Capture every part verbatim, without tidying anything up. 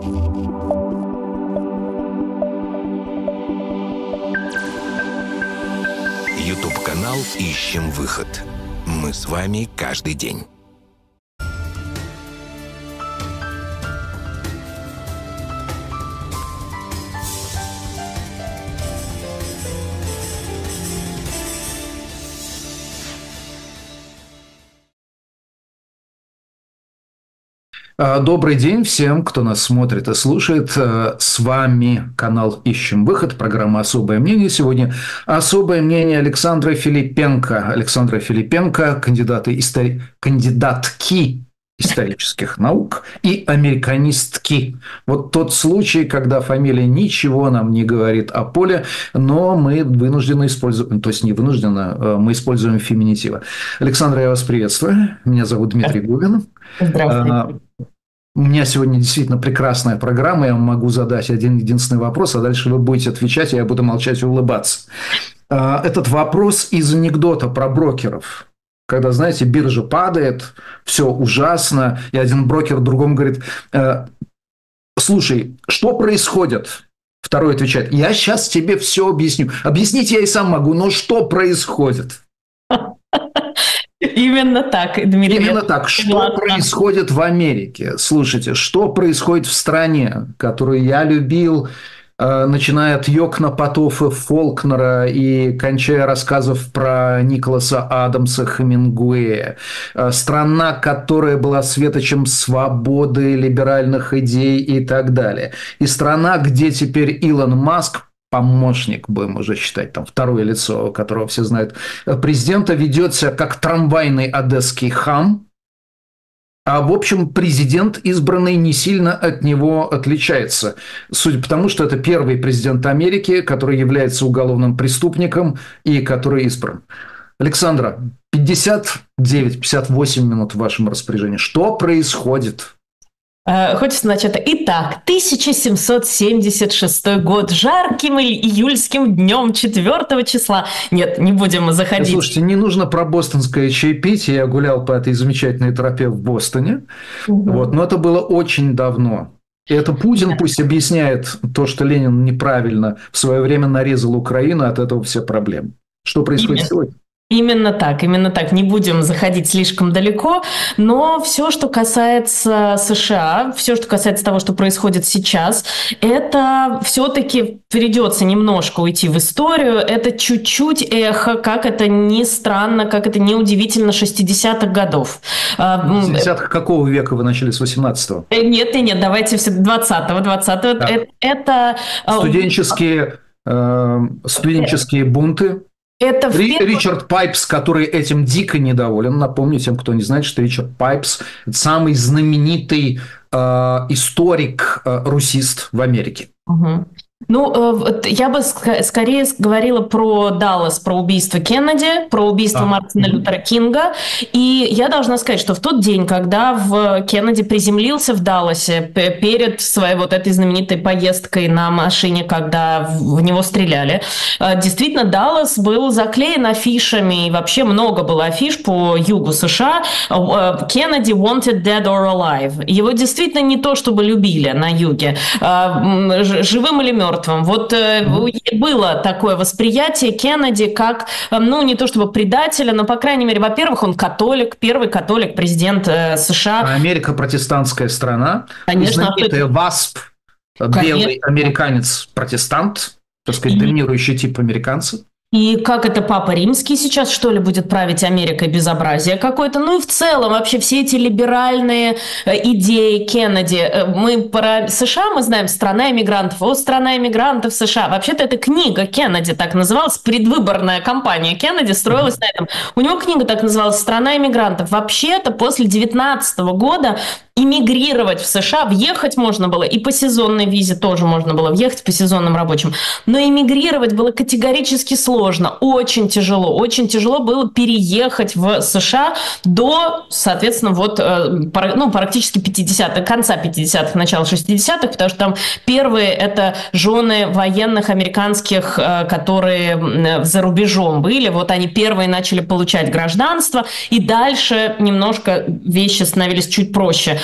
Ютуб-канал «Ищем выход». Мы с вами каждый день. Добрый день всем, кто нас смотрит и слушает. С вами канал «Ищем выход», программа «Особое мнение». Сегодня особое мнение Александры Филипенко. Александра Филипенко, кандидаты истори... кандидатки исторических наук и американистки. Вот тот случай, когда фамилия ничего нам не говорит о поле, но мы вынуждены использовать, то есть не вынуждены, мы используем феминитивы. Александра, я вас приветствую. Меня зовут Дмитрий Губин. Здравствуйте. У меня сегодня действительно прекрасная программа. Я могу задать один единственный вопрос, а дальше вы будете отвечать, а я буду молчать и улыбаться. Этот вопрос из анекдота про брокеров. Когда, знаете, биржа падает, все ужасно, и один брокер другому говорит: слушай, что происходит? Второй отвечает: я сейчас тебе все объясню. Объяснить я и сам могу, но что происходит? Именно так, Дмитрий. Именно так. Что Ладно. происходит в Америке? Слушайте, что происходит в стране, которую я любил, начиная от Йокна Потофа Фолкнера и кончая рассказов про Николаса Адамса Хемингуэя. Страна, которая была светочем свободы, либеральных идей и так далее. И страна, где теперь Илон Маск, помощник, будем уже считать, там второе лицо, которого все знают, президента, ведет себя как трамвайный одесский хам, а в общем президент избранный не сильно от него отличается. Судя по тому, что это первый президент Америки, который является уголовным преступником и который избран. Александра, пятьдесят девять - пятьдесят восемь минут в вашем распоряжении. Что происходит? Хочется начать. Итак, тысяча семьсот семьдесят шестой год, жарким июльским днем четвёртого числа. Нет, не будем заходить. Слушайте, не нужно про бостонское чаепитие. Я гулял по этой замечательной тропе в Бостоне. Угу. Вот, но это было очень давно. И это Путин пусть объясняет то, что Ленин неправильно в свое время нарезал Украину, от этого все проблемы. Что происходит Именно. сегодня? Именно так, именно так. Не будем заходить слишком далеко, но все, что касается США, все, что касается того, что происходит сейчас, это все-таки придется немножко уйти в историю. Это чуть-чуть эхо, как это ни странно, как это не удивительно, шестидесятых годов. шестидесятых какого века вы начали, с восемнадцатого? Нет, нет, нет, давайте все двадцатого, двадцатого. Да. Это, это студенческие, э, студенческие бунты. Это Ри- первом... Ричард Пайпс, который этим дико недоволен. Напомню тем, кто не знает, что Ричард Пайпс – это самый знаменитый э, историк-русист в Америке. Угу. Ну, я бы скорее говорила про Даллас, про убийство Кеннеди, про убийство а. Мартина Лютера Кинга. И я должна сказать, что в тот день, когда в Кеннеди приземлился в Далласе перед своей вот этой знаменитой поездкой на машине, когда в него стреляли, действительно, Даллас был заклеен афишами, и вообще много было афиш по югу США. Кеннеди wanted dead or alive. Его действительно не то чтобы любили на юге, живым или мертвым. Вот mm-hmm. было такое восприятие Кеннеди как, ну, не то чтобы предателя, но, по крайней мере, во-первых, он католик, первый католик, президент США. Америка протестантская страна. Конечно. Знаменитый ВАСП, белый американец-протестант, так сказать, и... доминирующий тип американца. И как это Папа Римский сейчас, что ли, будет править Америкой, безобразие какое-то. Ну и в целом вообще все эти либеральные идеи Кеннеди. Мы про США мы знаем «Страна иммигрантов». О, «Страна иммигрантов США». Вообще-то эта книга Кеннеди так называлась. Предвыборная кампания Кеннеди строилась mm-hmm. на этом. У него книга так называлась «Страна иммигрантов». Вообще-то после девятнадцатого года эмигрировать в США, въехать можно было, и по сезонной визе тоже можно было въехать по сезонным рабочим. Но эмигрировать было категорически сложно, очень тяжело. Очень тяжело было переехать в США до, соответственно, вот, ну, практически пятидесятых, конца пятидесятых, начала шестидесятых, потому что там первые это жены военных американских, которые за рубежом были. Вот они первые начали получать гражданство, и дальше немножко вещи становились чуть проще.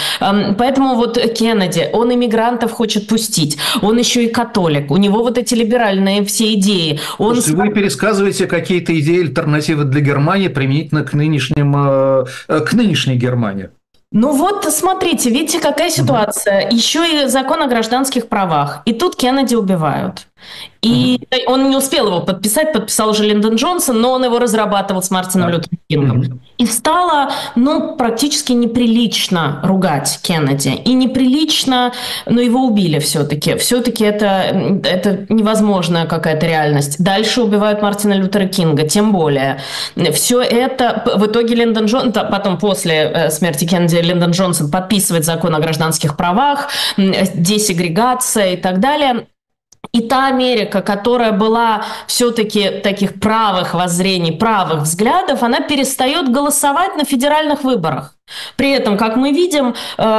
Поэтому вот Кеннеди, он иммигрантов хочет пустить, он еще и католик, у него вот эти либеральные все идеи. Он... Слушайте, вы пересказываете какие-то идеи альтернативы для Германии применительно к, нынешним, к нынешней Германии. Ну вот, смотрите, видите, какая ситуация. Еще и закон о гражданских правах. И тут Кеннеди убивают. И mm-hmm. он не успел его подписать, подписал уже Линдон Джонсон, но он его разрабатывал с Мартином yeah. Лютером Кингом. Mm-hmm. И стало, ну, практически неприлично ругать Кеннеди. И неприлично, но его убили все-таки. Все-таки это, это невозможная какая-то реальность. Дальше убивают Мартина Лютера Кинга, тем более. Все это, в итоге Линдон Джонсон, потом после смерти Кеннеди Линдон Джонсон подписывает закон о гражданских правах, десегрегация и так далее. И та Америка, которая была все-таки таких правых воззрений, правых взглядов, она перестает голосовать на федеральных выборах. При этом, как мы видим,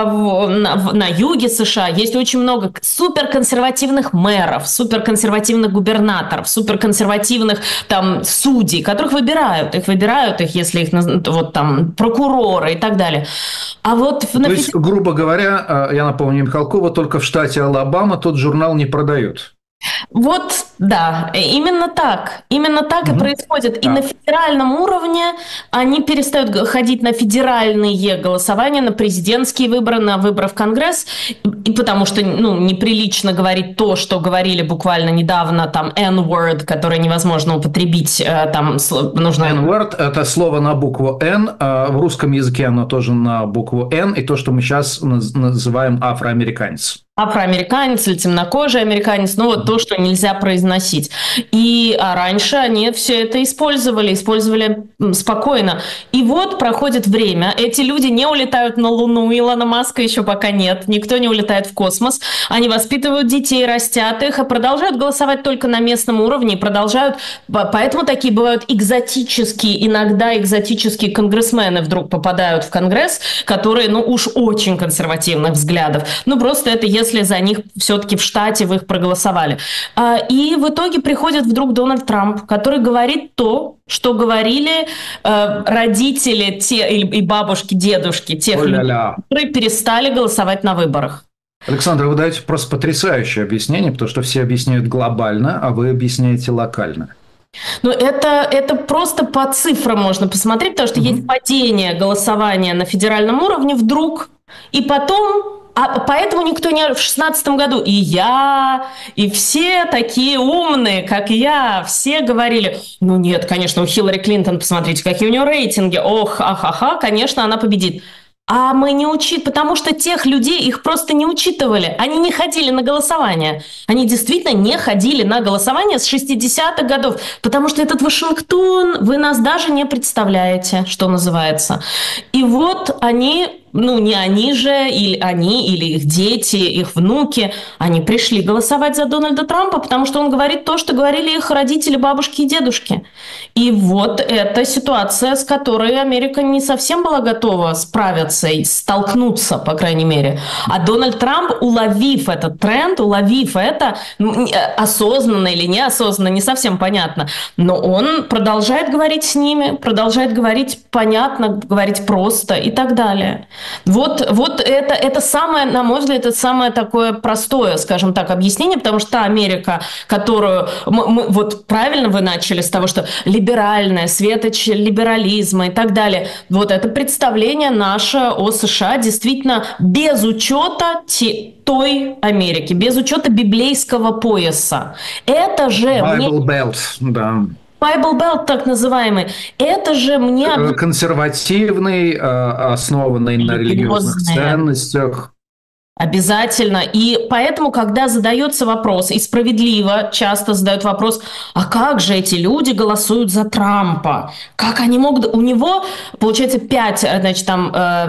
на юге США есть очень много суперконсервативных мэров, суперконсервативных губернаторов, суперконсервативных там судей, которых выбирают. Их выбирают, их, если их вот там прокуроры и так далее. А вот То на есть, федер... грубо говоря, я напомню, Михалкова, только в штате Алабама тот журнал не продают. Вот, да, именно так. Именно так mm-hmm. и происходит. И да. на федеральном уровне они перестают ходить на федеральные голосования, на президентские выборы, на выборы в Конгресс, и потому что ну, неприлично говорить то, что говорили буквально недавно, там, N-word, которое невозможно употребить. Там, нужно... N-word – это слово на букву N, а в русском языке оно тоже на букву N, и то, что мы сейчас называем афроамериканец. Афроамериканец или темнокожий американец, ну вот то, что нельзя произносить. И а раньше они все это использовали, использовали спокойно. И вот проходит время, эти люди не улетают на Луну, Илона Маска еще пока нет, никто не улетает в космос, они воспитывают детей, растят их, и продолжают голосовать только на местном уровне, продолжают, поэтому такие бывают экзотические, иногда экзотические конгрессмены вдруг попадают в Конгресс, которые, ну уж очень консервативных взглядов, ну просто это если если за них все-таки в штате вы их проголосовали. И в итоге приходит вдруг Дональд Трамп, который говорит то, что говорили родители те, и бабушки, дедушки тех людей, которые перестали голосовать на выборах. Александр, вы даете просто потрясающее объяснение, потому что все объясняют глобально, а вы объясняете локально. Ну, это, это просто по цифрам можно посмотреть, потому что mm-hmm. есть падение голосования на федеральном уровне вдруг, и потом... А поэтому никто не... В шестнадцатом году и я, и все такие умные, как я, все говорили, ну нет, конечно, у Хиллари Клинтон, посмотрите, какие у нее рейтинги, ох, ахаха, конечно, она победит. А мы не учили, потому что тех людей, их просто не учитывали. Они не ходили на голосование. Они действительно не ходили на голосование с шестидесятых годов, потому что этот Вашингтон, вы нас даже не представляете, что называется. И вот они... Ну, не они же, или они, или их дети, их внуки, они пришли голосовать за Дональда Трампа, потому что он говорит то, что говорили их родители, бабушки и дедушки. И вот эта ситуация, с которой Америка не совсем была готова справиться и столкнуться, по крайней мере. А Дональд Трамп, уловив этот тренд, уловив это, осознанно или неосознанно, не совсем понятно, но он продолжает говорить с ними, продолжает говорить понятно, говорить просто и так далее. Вот, вот это, это самое, на мой взгляд, это самое такое простое, скажем так, объяснение, потому что та Америка, которую мы, мы вот правильно вы начали с того, что либеральная, светоч либерализма и так далее, вот это представление наше о США действительно без учета те, той Америки, без учета библейского пояса. Это же... Bible мне... Belt, да. Bible Belt, так называемый, это же мне... Консервативный, основанный на религиозных ценностях. Обязательно. И поэтому, когда задается вопрос, и справедливо часто задают вопрос, а как же эти люди голосуют за Трампа? Как они могут... У него, получается, пять, значит, там,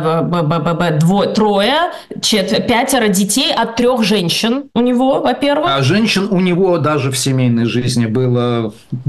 двое, трое, четверо, пятеро детей от трех женщин у него, во-первых. А женщин у него даже в семейной жизни было...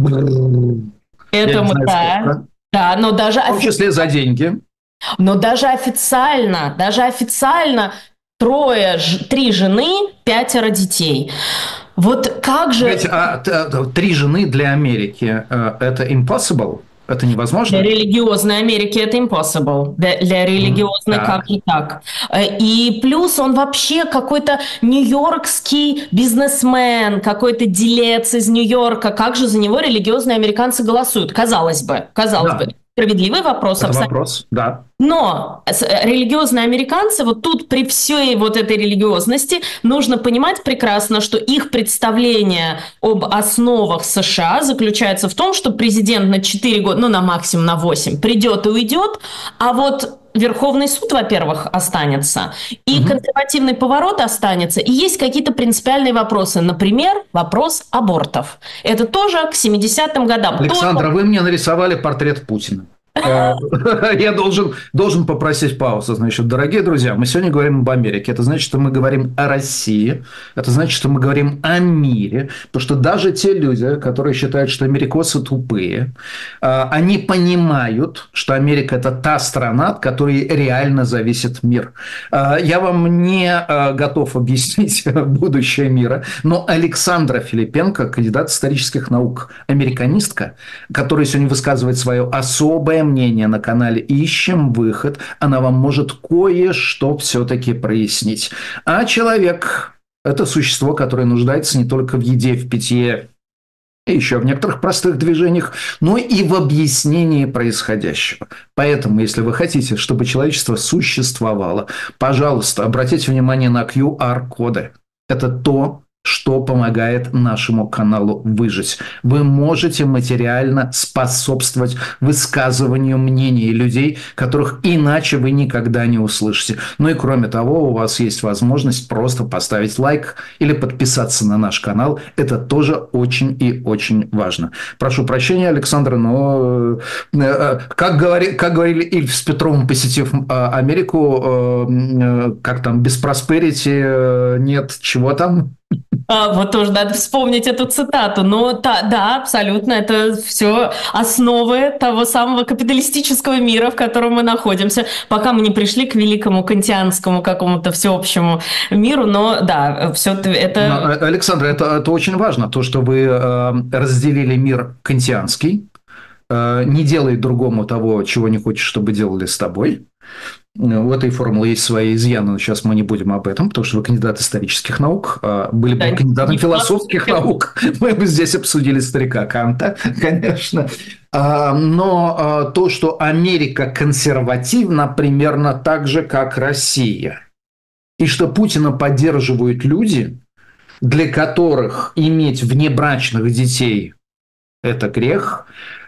Это мы, да. Да, но даже... В том числе за деньги. Но даже официально, даже официально... Трое, три жены, пятеро детей. Вот как же... Ведь, а, три жены для Америки – это impossible? Это невозможно? Для религиозной Америки это impossible. Для, для религиозной так. как же так? И плюс он вообще какой-то нью-йоркский бизнесмен, какой-то делец из Нью-Йорка. Как же за него религиозные американцы голосуют? Казалось бы, казалось Да. бы. Справедливый вопрос. Это абсолютно. вопрос, да. Но религиозные американцы, вот тут при всей вот этой религиозности нужно понимать прекрасно, что их представление об основах США заключается в том, что президент на четыре года, ну на максимум на восемь, придет и уйдет, а вот Верховный суд, во-первых, останется, и угу. консервативный поворот останется, и есть какие-то принципиальные вопросы. Например, вопрос абортов. Это тоже к семидесятым годам. Александра, тоже... вы мне нарисовали портрет Путина. Я должен, должен попросить паузу. Значит, дорогие друзья, мы сегодня говорим об Америке. Это значит, что мы говорим о России. Это значит, что мы говорим о мире. Потому что даже те люди, которые считают, что америкосы тупые, они понимают, что Америка – это та страна, от которой реально зависит мир. Я вам не готов объяснить будущее мира, но Александра Филипенко, кандидат исторических наук, американистка, которая сегодня высказывает свое особое мнение на канале «Ищем выход», она вам может кое-что все-таки прояснить. А человек – это существо, которое нуждается не только в еде, в питье, и еще в некоторых простых движениях, но и в объяснении происходящего. Поэтому, если вы хотите, чтобы человечество существовало, пожалуйста, обратите внимание на ку ар-коды. Это то, что помогает нашему каналу выжить. Вы можете материально способствовать высказыванию мнений людей, которых иначе вы никогда не услышите. Ну и кроме того, у вас есть возможность просто поставить лайк или подписаться на наш канал. Это тоже очень и очень важно. Прошу прощения, Александр, но как, говори, как говорили Ильф с Петровым, посетив Америку, как там, без просперити нет чего там? А, вот тоже надо вспомнить эту цитату. Но та, да, абсолютно, это все основы того самого капиталистического мира, в котором мы находимся, пока мы не пришли к великому кантианскому какому-то всеобщему миру. Но да, все это... Но, Александр, это, это очень важно, то, что вы э, разделили мир кантианский, э, не делай другому того, чего не хочешь, чтобы делали с тобой. У этой формулы есть свои изъяны, но сейчас мы не будем об этом, потому что вы кандидат исторических наук, были бы да, кандидатом философских наук, мы бы здесь обсудили старика Канта, конечно. Но то, что Америка консервативна примерно так же, как Россия, и что Путина поддерживают люди, для которых иметь внебрачных детей – это грех,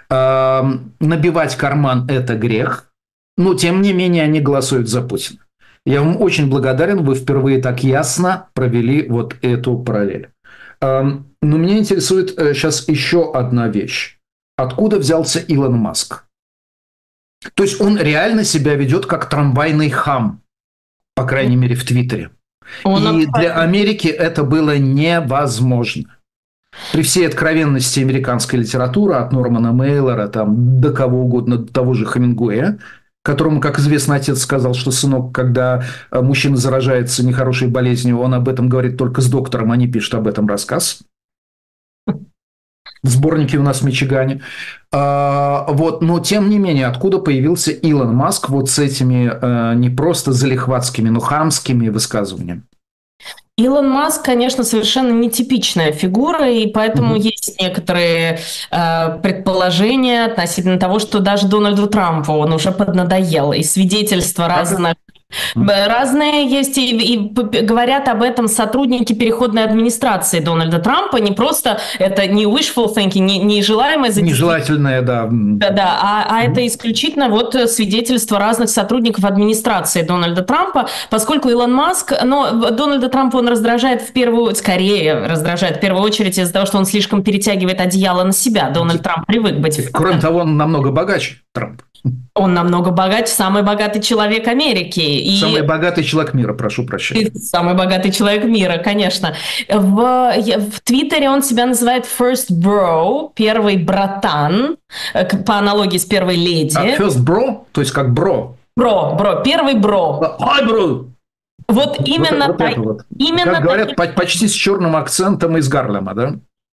набивать карман – это грех, но, тем не менее, они голосуют за Путина. Я вам очень благодарен, вы впервые так ясно провели вот эту параллель. Но меня интересует сейчас еще одна вещь. Откуда взялся Илон Маск? То есть он реально себя ведет как трамвайный хам, по крайней мере, в Твиттере. Он И для Америки это было невозможно. При всей откровенности американской литературы, от Нормана Мейлора там, до кого угодно, до того же Хемингуэя, которому, как известно, отец сказал, что, сынок, когда мужчина заражается нехорошей болезнью, он об этом говорит только с доктором, а не пишет об этом рассказ. В сборнике у нас в Мичигане. А, вот, но, тем не менее, откуда появился Илон Маск вот с этими а, не просто залихватскими, но хамскими высказываниями? Илон Маск, конечно, совершенно нетипичная фигура, и поэтому mm-hmm. есть некоторые э, предположения относительно того, что даже Дональду Трампу он уже поднадоел, и свидетельства mm-hmm. разных разные есть, и, и говорят об этом сотрудники переходной администрации Дональда Трампа. Не просто это не wishful thinking, не, не желаемое... Нежелательное, да. Да-да, а, а это исключительно вот свидетельство разных сотрудников администрации Дональда Трампа, поскольку Илон Маск... Но Дональда Трампа он раздражает в первую... Скорее раздражает в первую очередь из-за того, что он слишком перетягивает одеяло на себя. Дональд Трамп привык быть... Кроме того, он намного богаче, Трамп. Он намного богаче, самый богатый человек Америки. И... Самый богатый человек мира, прошу прощения. И самый богатый человек мира, конечно. В, в Твиттере он себя называет first bro, первый братан, по аналогии с первой леди. А first bro? То есть как бро? Бро, бро, первый бро. Ай, бро! Вот именно... Вот, вот это вот. Именно как говорят, так... почти с черным акцентом из Гарлема, да?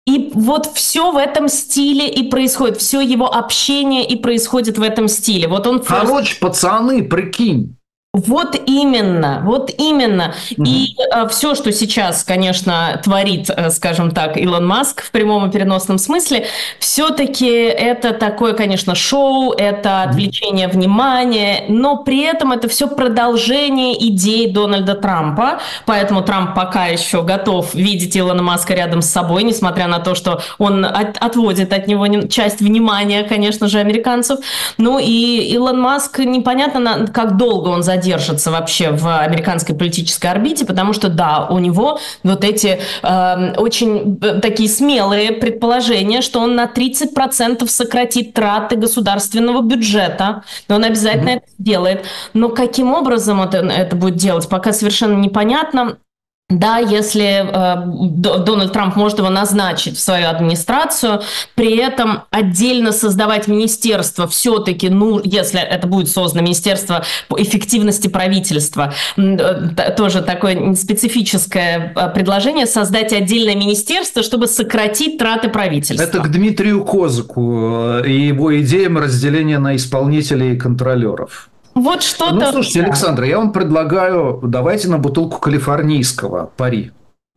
И вот все в этом стиле и происходит, все его общение и происходит в этом стиле. Вот он Короче, пацаны, прикинь. Вот именно, вот именно. Угу. И э, все, что сейчас, конечно, творит, э, скажем так, Илон Маск в прямом и переносном смысле, все-таки это такое, конечно, шоу, это отвлечение внимания, но при этом это все продолжение идей Дональда Трампа, поэтому Трамп пока еще готов видеть Илона Маска рядом с собой, несмотря на то, что он от, отводит от него часть внимания, конечно же, американцев. Ну и Илон Маск, непонятно, как долго он задержится держится вообще в американской политической орбите, потому что, да, у него вот эти э, очень такие смелые предположения, что он на тридцать процентов сократит траты государственного бюджета, но он обязательно mm-hmm. это сделает. Но каким образом это, это будет делать, пока совершенно непонятно. Да, если э, Дональд Трамп может его назначить в свою администрацию, при этом отдельно создавать министерство все-таки, ну, если это будет создано министерство по эффективности правительства, э, тоже такое специфическое предложение, создать отдельное министерство, чтобы сократить траты правительства. Это к Дмитрию Козаку и его идеям разделения на исполнителей и контролеров. Вот что-то... Ну, слушайте, Александра, я вам предлагаю, давайте на бутылку калифорнийского пари.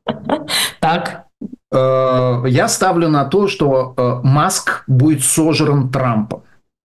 Так. Я ставлю на то, что Маск будет сожран Трампом.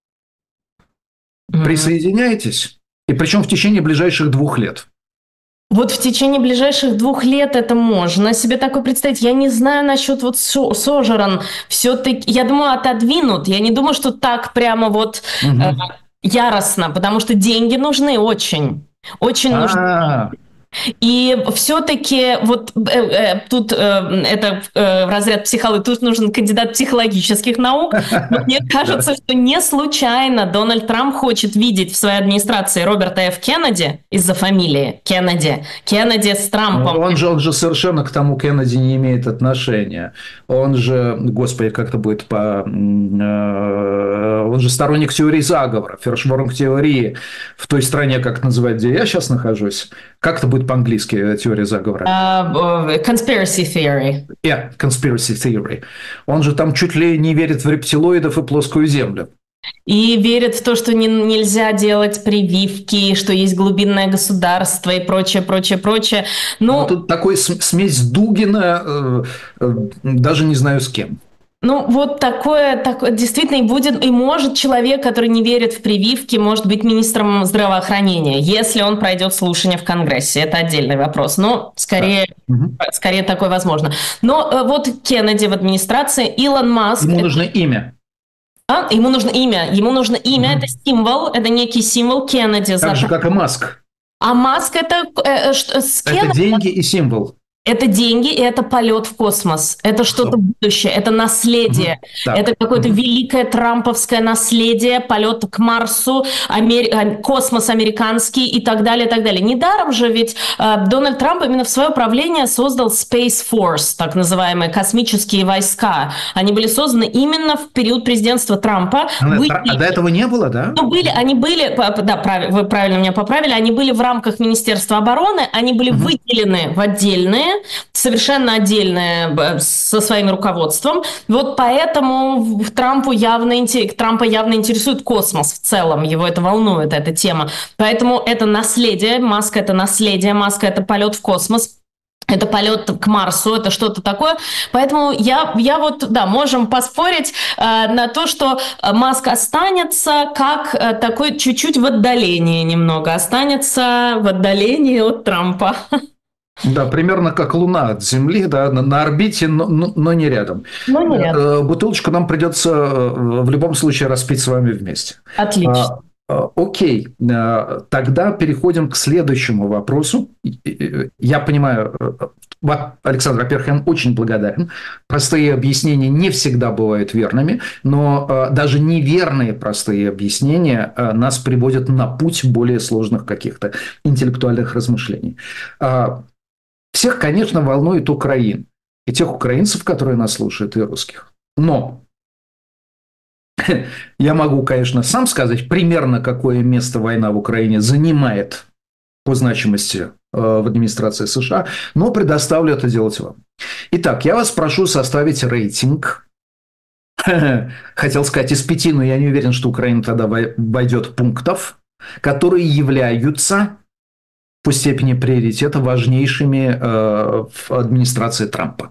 Mm-hmm. Присоединяетесь? И причем в течение ближайших двух лет. Вот в течение ближайших двух лет это можно себе такое представить. Я не знаю насчет вот сожран. Все-таки, я думаю, отодвинут. Я не думаю, что так прямо вот... Mm-hmm. Яростно, потому что деньги нужны очень, очень А-а-а. нужны. И все-таки вот э, э, тут э, это э, разряд психологии, тут нужен кандидат психологических наук. Но мне кажется, что не случайно Дональд Трамп хочет видеть в своей администрации Роберта Ф. Кеннеди из-за фамилии Кеннеди. Кеннеди с Трампом. Он же, он же совершенно к тому Кеннеди не имеет отношения. Он же, господи, как это будет по... Он же сторонник теории заговора, фершворнг теории в той стране, как это называют, где я сейчас нахожусь. Как это будет по-английски теория заговора? Uh, conspiracy theory. Yeah, conspiracy theory. Он же там чуть ли не верит в рептилоидов и плоскую землю. И верит в то, что не, нельзя делать прививки, что есть глубинное государство и прочее, прочее, прочее. Но... Ну, тут такой смесь Дугина, э, э, даже не знаю с кем. Ну, вот такое, такое действительно и будет, и может человек, который не верит в прививки, может быть министром здравоохранения, если он пройдет слушание в Конгрессе. Это отдельный вопрос, но скорее, да. скорее такое возможно. Но вот Кеннеди в администрации, Илон Маск... Ему это... нужно имя. А? Ему нужно имя. Ему нужно имя, угу. Это символ, это некий символ Кеннеди. Так же, как и Маск. А Маск это... Э, что, с это деньги и символ. Это деньги, и это полет в космос. Это что-то будущее, это наследие. Угу. Это какое-то угу. великое трамповское наследие, полет к Марсу, амер... космос американский и так далее, и так далее. Недаром же ведь э, Дональд Трамп именно в свое правление создал Space Force, так называемые космические войска. Они были созданы именно в период президентства Трампа. А, были... а до этого не было, да? Ну, были, они были, да, прав... вы правильно меня поправили, они были в рамках Министерства обороны, они были угу. выделены в отдельные, совершенно отдельное со своим руководством. Вот поэтому Трампу явно, Трампа явно интересует космос в целом. Его это волнует, эта тема. Поэтому это наследие. Маска – это наследие. Маска – это полет в космос. Это полет к Марсу, это что-то такое. Поэтому я, я вот, да, можем поспорить э, на то, что Маск останется как э, такой чуть-чуть в отдалении немного. Останется в отдалении от Трампа. Да, примерно как Луна от Земли, да, на, на орбите, но, но не рядом. Но не рядом. Бутылочку нам придется в любом случае распить с вами вместе. Отлично. А, окей, тогда переходим к следующему вопросу. Я понимаю, Александр, во-первых, я вам очень благодарен. Простые объяснения не всегда бывают верными, но даже неверные простые объяснения нас приводят на путь более сложных каких-то интеллектуальных размышлений. Всех, конечно, волнует Украина. И тех украинцев, которые нас слушают, и русских. Но я могу, конечно, сам сказать примерно, какое место война в Украине занимает по значимости в администрации США, но предоставлю это делать вам. Итак, я вас прошу составить рейтинг. Хотел сказать из пяти, но я не уверен, что Украина тогда войдет пунктов, которые являются по степени приоритета важнейшими в администрации Трампа.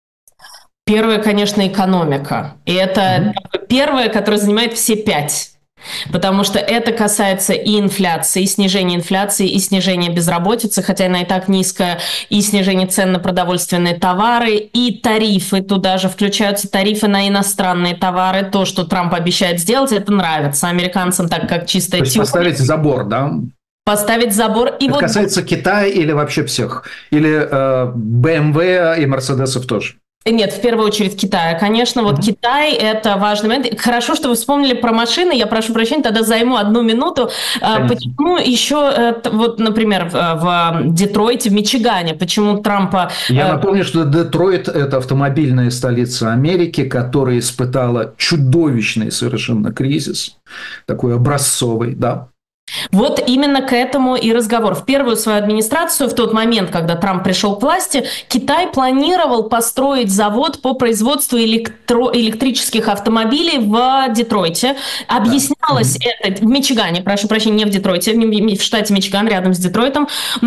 Первое, конечно, экономика. И это mm-hmm. первое, которое занимает все пять. Потому что это касается и инфляции, и снижения инфляции, и снижения безработицы, хотя она и так низкая, и снижение цен на продовольственные товары, и тарифы. Туда же включаются тарифы на иностранные товары. То, что Трамп обещает сделать, это нравится американцам, так как чистая теория. То есть поставить забор, да? Поставить забор. И это вот... касается Китая или вообще всех? Или э, бэ эм вэ и Мерседесов тоже? Нет, в первую очередь Китая, конечно. Вот mm-hmm. Китай – это важный момент. Хорошо, что вы вспомнили про машины. Я прошу прощения, тогда займу одну минуту. Конечно. Почему еще, вот, например, в Детройте, в Мичигане, почему Трампа… Я напомню, что Детройт – это автомобильная столица Америки, которая испытала чудовищный совершенно кризис, такой образцовый, да. Вот именно к этому и разговор. В первую свою администрацию, в тот момент, когда Трамп пришел к власти, Китай планировал построить завод по производству электро- электрических автомобилей в Детройте. Объяснялось да. это в Мичигане, прошу прощения, не в Детройте, в штате Мичиган, рядом с Детройтом.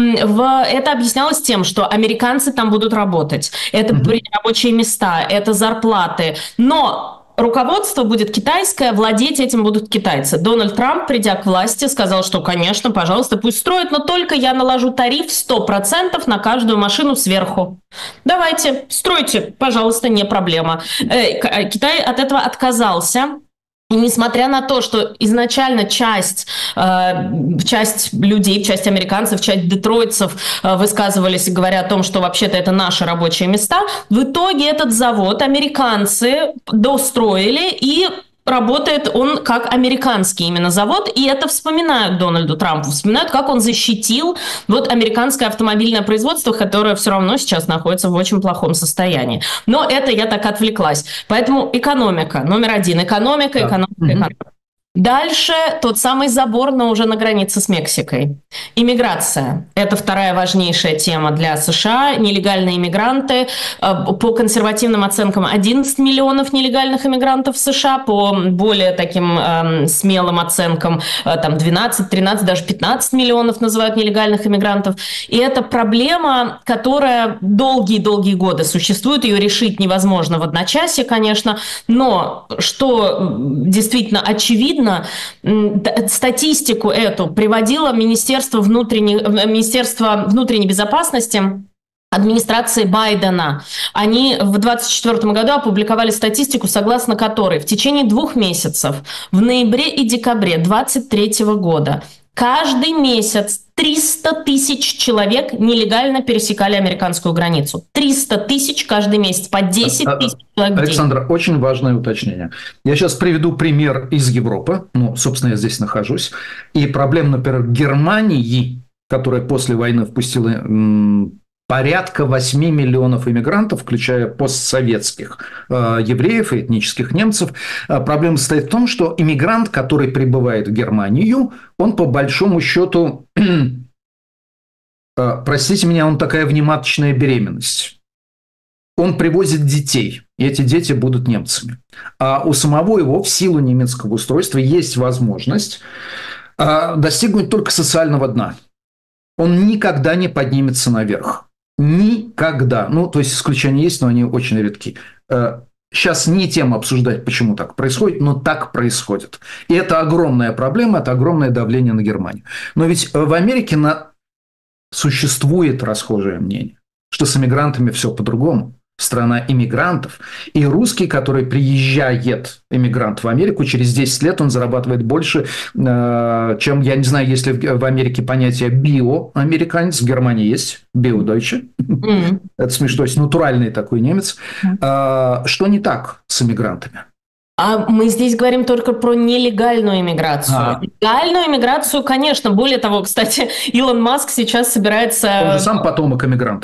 В, это объяснялось тем, что американцы там будут работать. Это mm-hmm. рабочие места, это зарплаты. Но руководство будет китайское, владеть этим будут китайцы. Дональд Трамп, придя к власти, сказал, что, конечно, пожалуйста, пусть строят, но только я наложу тариф сто процентов на каждую машину сверху. Давайте, стройте, пожалуйста, не проблема. Китай от этого отказался. И несмотря на то, что изначально часть, э, часть людей, часть американцев, часть детройтцев э, высказывались, говоря о том, что вообще-то это наши рабочие места, в итоге этот завод американцы достроили, и работает он как американский именно завод, и это вспоминают Дональду Трампу, вспоминают, как он защитил вот американское автомобильное производство, которое все равно сейчас находится в очень плохом состоянии. Но это я так отвлеклась. Поэтому экономика, номер один, экономика, да. экономика, mm-hmm. экономика. Дальше тот самый забор, но уже на границе с Мексикой. Иммиграция. Это вторая важнейшая тема для США. Нелегальные иммигранты. По консервативным оценкам одиннадцать миллионов нелегальных иммигрантов в США. По более таким э, смелым оценкам там двенадцать, тринадцать, даже пятнадцать миллионов называют нелегальных иммигрантов. И это проблема, которая долгие-долгие годы существует. Ее решить невозможно в одночасье, конечно. Но что действительно очевидно, статистику эту приводило Министерство внутренней, Министерство внутренней безопасности администрации Байдена. Они в двадцать четвёртом году опубликовали статистику, согласно которой в течение двух месяцев, в ноябре и декабре двадцать третьего года, каждый месяц триста тысяч человек нелегально пересекали американскую границу. триста тысяч каждый месяц, по десять тысяч человек в день. Александр, очень важное уточнение. Я сейчас приведу пример из Европы. Ну, собственно, я здесь нахожусь. И проблем, например, Германии, которая после войны впустила м, порядка восемь миллионов иммигрантов, включая постсоветских э, евреев и этнических немцев. Э, проблема состоит в том, что иммигрант, который прибывает в Германию, он по большому счету, э, простите меня, он такая внематочная беременность. Он привозит детей, и эти дети будут немцами. А у самого его в силу немецкого устройства есть возможность э, достигнуть только социального дна. Он никогда не поднимется наверх. Никогда. Ну, то есть исключения есть, но они очень редки. Сейчас не тема обсуждать, почему так происходит, но так происходит. И это огромная проблема, это огромное давление на Германию. Но ведь в Америке на... существует расхожее мнение, что с иммигрантами все по-другому. Страна иммигрантов. И русский, который приезжает, иммигрант в Америку, через десять лет он зарабатывает больше, чем, я не знаю, если в Америке понятие био-американец, в Германии есть био-дойче. Mm-hmm. Это смешно, то есть натуральный такой немец. Mm-hmm. Что не так с иммигрантами? А мы здесь говорим только про нелегальную иммиграцию. А. Легальную иммиграцию, конечно. Более того, кстати, Илон Маск сейчас собирается... Он же сам потомок иммигрантов.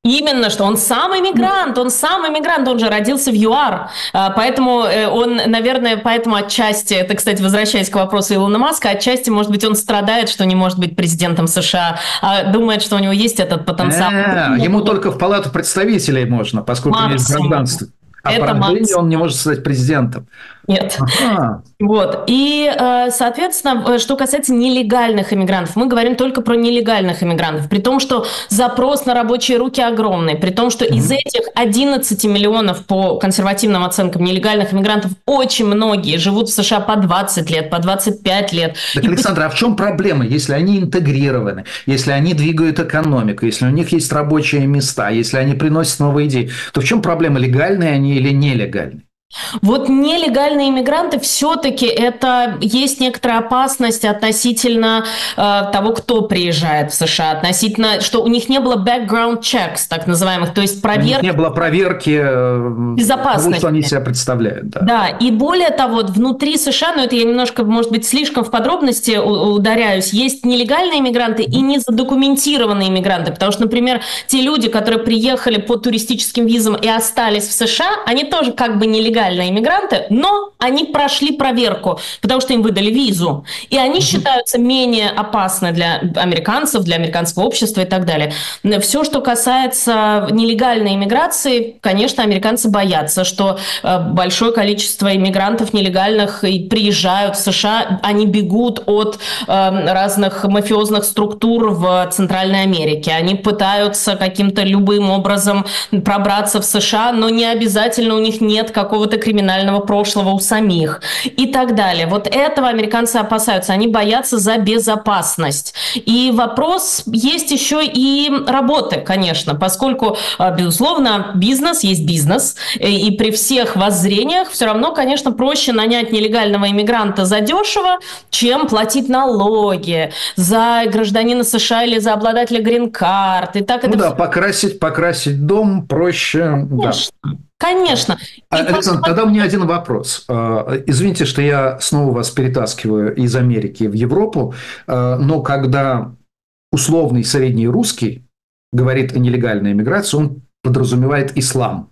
Именно, что он сам иммигрант, он сам иммигрант, он же родился в ЮАР, поэтому он, наверное, поэтому отчасти, это, кстати, возвращаясь к вопросу Илона Маска, отчасти, может быть, он страдает, что не может быть президентом США, а думает, что у него есть этот потенциал. А-а-а, ему только в Палату представителей можно, поскольку у него есть гражданство. А по рождению он не может стать президентом. Нет. Ага. Вот. И, соответственно, что касается нелегальных иммигрантов, мы говорим только про нелегальных иммигрантов, при том, что запрос на рабочие руки огромный, при том, что mm-hmm. из этих одиннадцати миллионов по консервативным оценкам нелегальных иммигрантов очень многие живут в США по двадцать лет, по двадцать пять лет. Так, и... Александр, а в чем проблема, если они интегрированы, если они двигают экономику, если у них есть рабочие места, если они приносят новые идеи, то в чем проблема, легальные они или нелегальные? Вот нелегальные иммигранты все-таки это есть некоторая опасность относительно э, того, кто приезжает в США, относительно, что у них не было background checks, так называемых, то есть проверки. У них не было проверки безопасности того, что они себя представляют. Да. да, и более того, внутри США, но это я немножко, может быть, слишком в подробности ударяюсь, есть нелегальные иммигранты и незадокументированные иммигранты, потому что, например, те люди, которые приехали по туристическим визам и остались в США, они тоже как бы нелегальные иммигранты, но они прошли проверку, потому что им выдали визу, и они считаются менее опасны для американцев, для американского общества и так далее. Все, что касается нелегальной иммиграции, конечно, американцы боятся, что большое количество иммигрантов нелегальных приезжают в США, они бегут от разных мафиозных структур в Центральной Америке, они пытаются каким-то любым образом пробраться в США, но не обязательно у них нет какого-то криминального прошлого у самих и так далее. Вот этого американцы опасаются, они боятся за безопасность. И вопрос есть еще и работы, конечно, поскольку, безусловно, бизнес есть бизнес, и при всех воззрениях все равно, конечно, проще нанять нелегального иммигранта задешево, чем платить налоги за гражданина США или за обладателя грин-карт. И так ну это да, все... покрасить, покрасить дом проще. Конечно. Да. Конечно. Александр, тогда у меня один вопрос. Извините, что я снова вас перетаскиваю из Америки в Европу, но когда условный средний русский говорит о нелегальной иммиграции, он подразумевает ислам.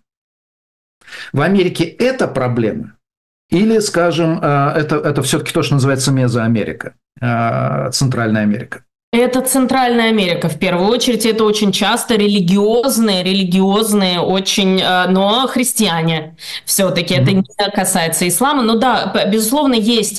В Америке это проблема? Или, скажем, это, это все-таки то, что называется Мезоамерика, Центральная Америка? Это Центральная Америка, в первую очередь, это очень часто религиозные, религиозные, очень, но христиане все-таки, mm-hmm. это не касается ислама, но да, безусловно, есть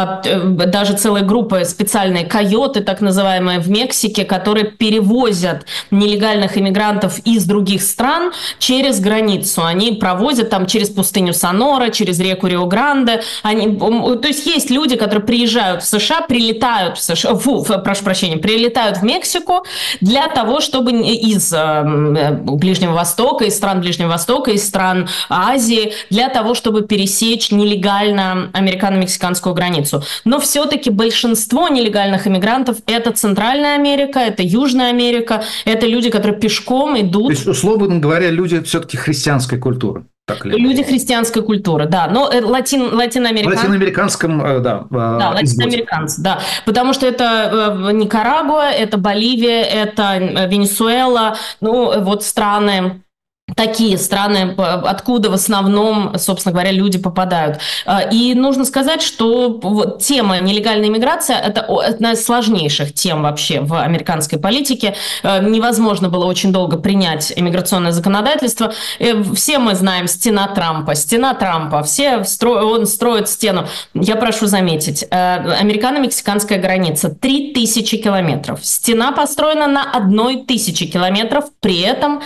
даже целая группа специальные койоты, так называемые, в Мексике, которые перевозят нелегальных иммигрантов из других стран через границу, они провозят там через пустыню Сонора, через реку Рио-Гранде, они, то есть есть люди, которые приезжают в США, прилетают в США, фу, прошу прощения, прилетают в Мексику для того, чтобы из э, Ближнего Востока, из стран Ближнего Востока, из стран Азии, для того, чтобы пересечь нелегально американо-мексиканскую границу. Но все-таки большинство нелегальных иммигрантов – это Центральная Америка, это Южная Америка, это люди, которые пешком идут. То есть, условно говоря, люди все-таки христианской культуры. Люди христианской культуры, да, но латин, латиноамериканцы. Латиноамериканском, да. Да, латиноамериканцы, да, потому что это Никарагуа, это Боливия, это Венесуэла, ну вот страны... Такие страны, откуда в основном, собственно говоря, люди попадают. И нужно сказать, что вот тема нелегальной миграции – это одна из сложнейших тем вообще в американской политике. Невозможно было очень долго принять иммиграционное законодательство. Все мы знаем стена Трампа. Стена Трампа. Все стро... Он строит стену. Я прошу заметить, американо-мексиканская граница – три тысячи километров. Стена построена на одной тысяче километров. При этом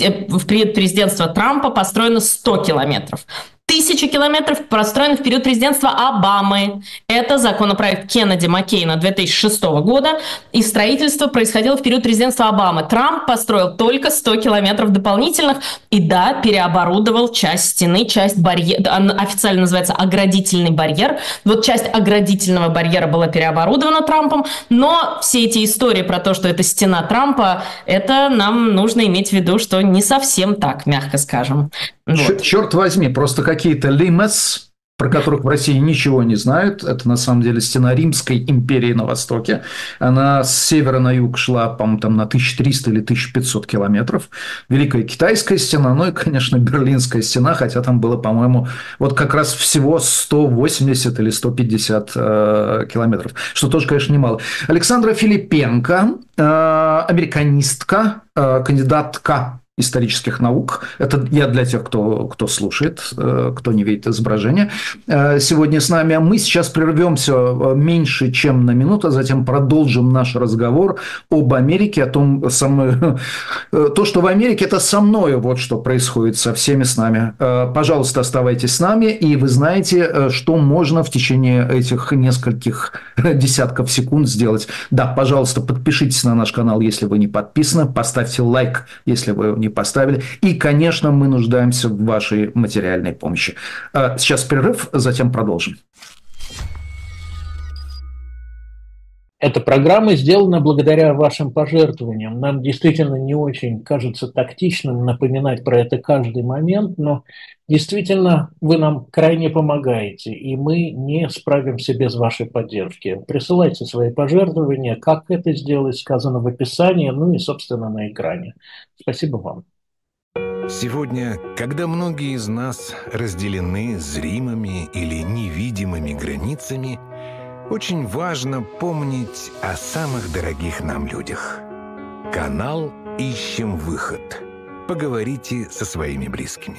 в президентства Трампа построено сто километров. Тысячи километров построены в период президентства Обамы. Это законопроект Кеннеди-Маккейна две тысячи шестого года. И строительство происходило в период президентства Обамы. Трамп построил только сто километров дополнительных. И да, переоборудовал часть стены, часть барьера. Официально называется оградительный барьер. Вот часть оградительного барьера была переоборудована Трампом. Но все эти истории про то, что это стена Трампа, это нам нужно иметь в виду, что не совсем так, мягко скажем. Вот. Черт возьми, просто какие-то лимес про которых в России ничего не знают. Это на самом деле стена Римской империи на востоке. Она с севера на юг шла, по-моему, там на тысяча триста или тысяча пятьсот километров. Великая Китайская стена, ну и, конечно, Берлинская стена, хотя там было, по-моему, вот как раз всего сто восемьдесят или сто пятьдесят э, километров, что тоже, конечно, немало. Александра Филипенко, э, американистка, э, кандидатка исторических наук. Это я для тех, кто, кто слушает, кто не видит изображения. Сегодня с нами. Мы сейчас прервемся меньше, чем на минуту, а затем продолжим наш разговор об Америке, о том, самое, то, что в Америке, это со мною вот что происходит со всеми с нами. Пожалуйста, оставайтесь с нами, и вы знаете, что можно в течение этих нескольких десятков секунд сделать. Да, пожалуйста, подпишитесь на наш канал, если вы не подписаны, поставьте лайк, если вы не поставили. И, конечно, мы нуждаемся в вашей материальной помощи. Сейчас перерыв, затем продолжим. Эта программа сделана благодаря вашим пожертвованиям. Нам действительно не очень кажется тактичным напоминать про это каждый момент, но действительно вы нам крайне помогаете, и мы не справимся без вашей поддержки. Присылайте свои пожертвования. Как это сделать, сказано в описании, ну и, собственно, на экране. Спасибо вам. Сегодня, когда многие из нас разделены зримыми или невидимыми границами, очень важно помнить о самых дорогих нам людях. Канал «Ищем выход». Поговорите со своими близкими.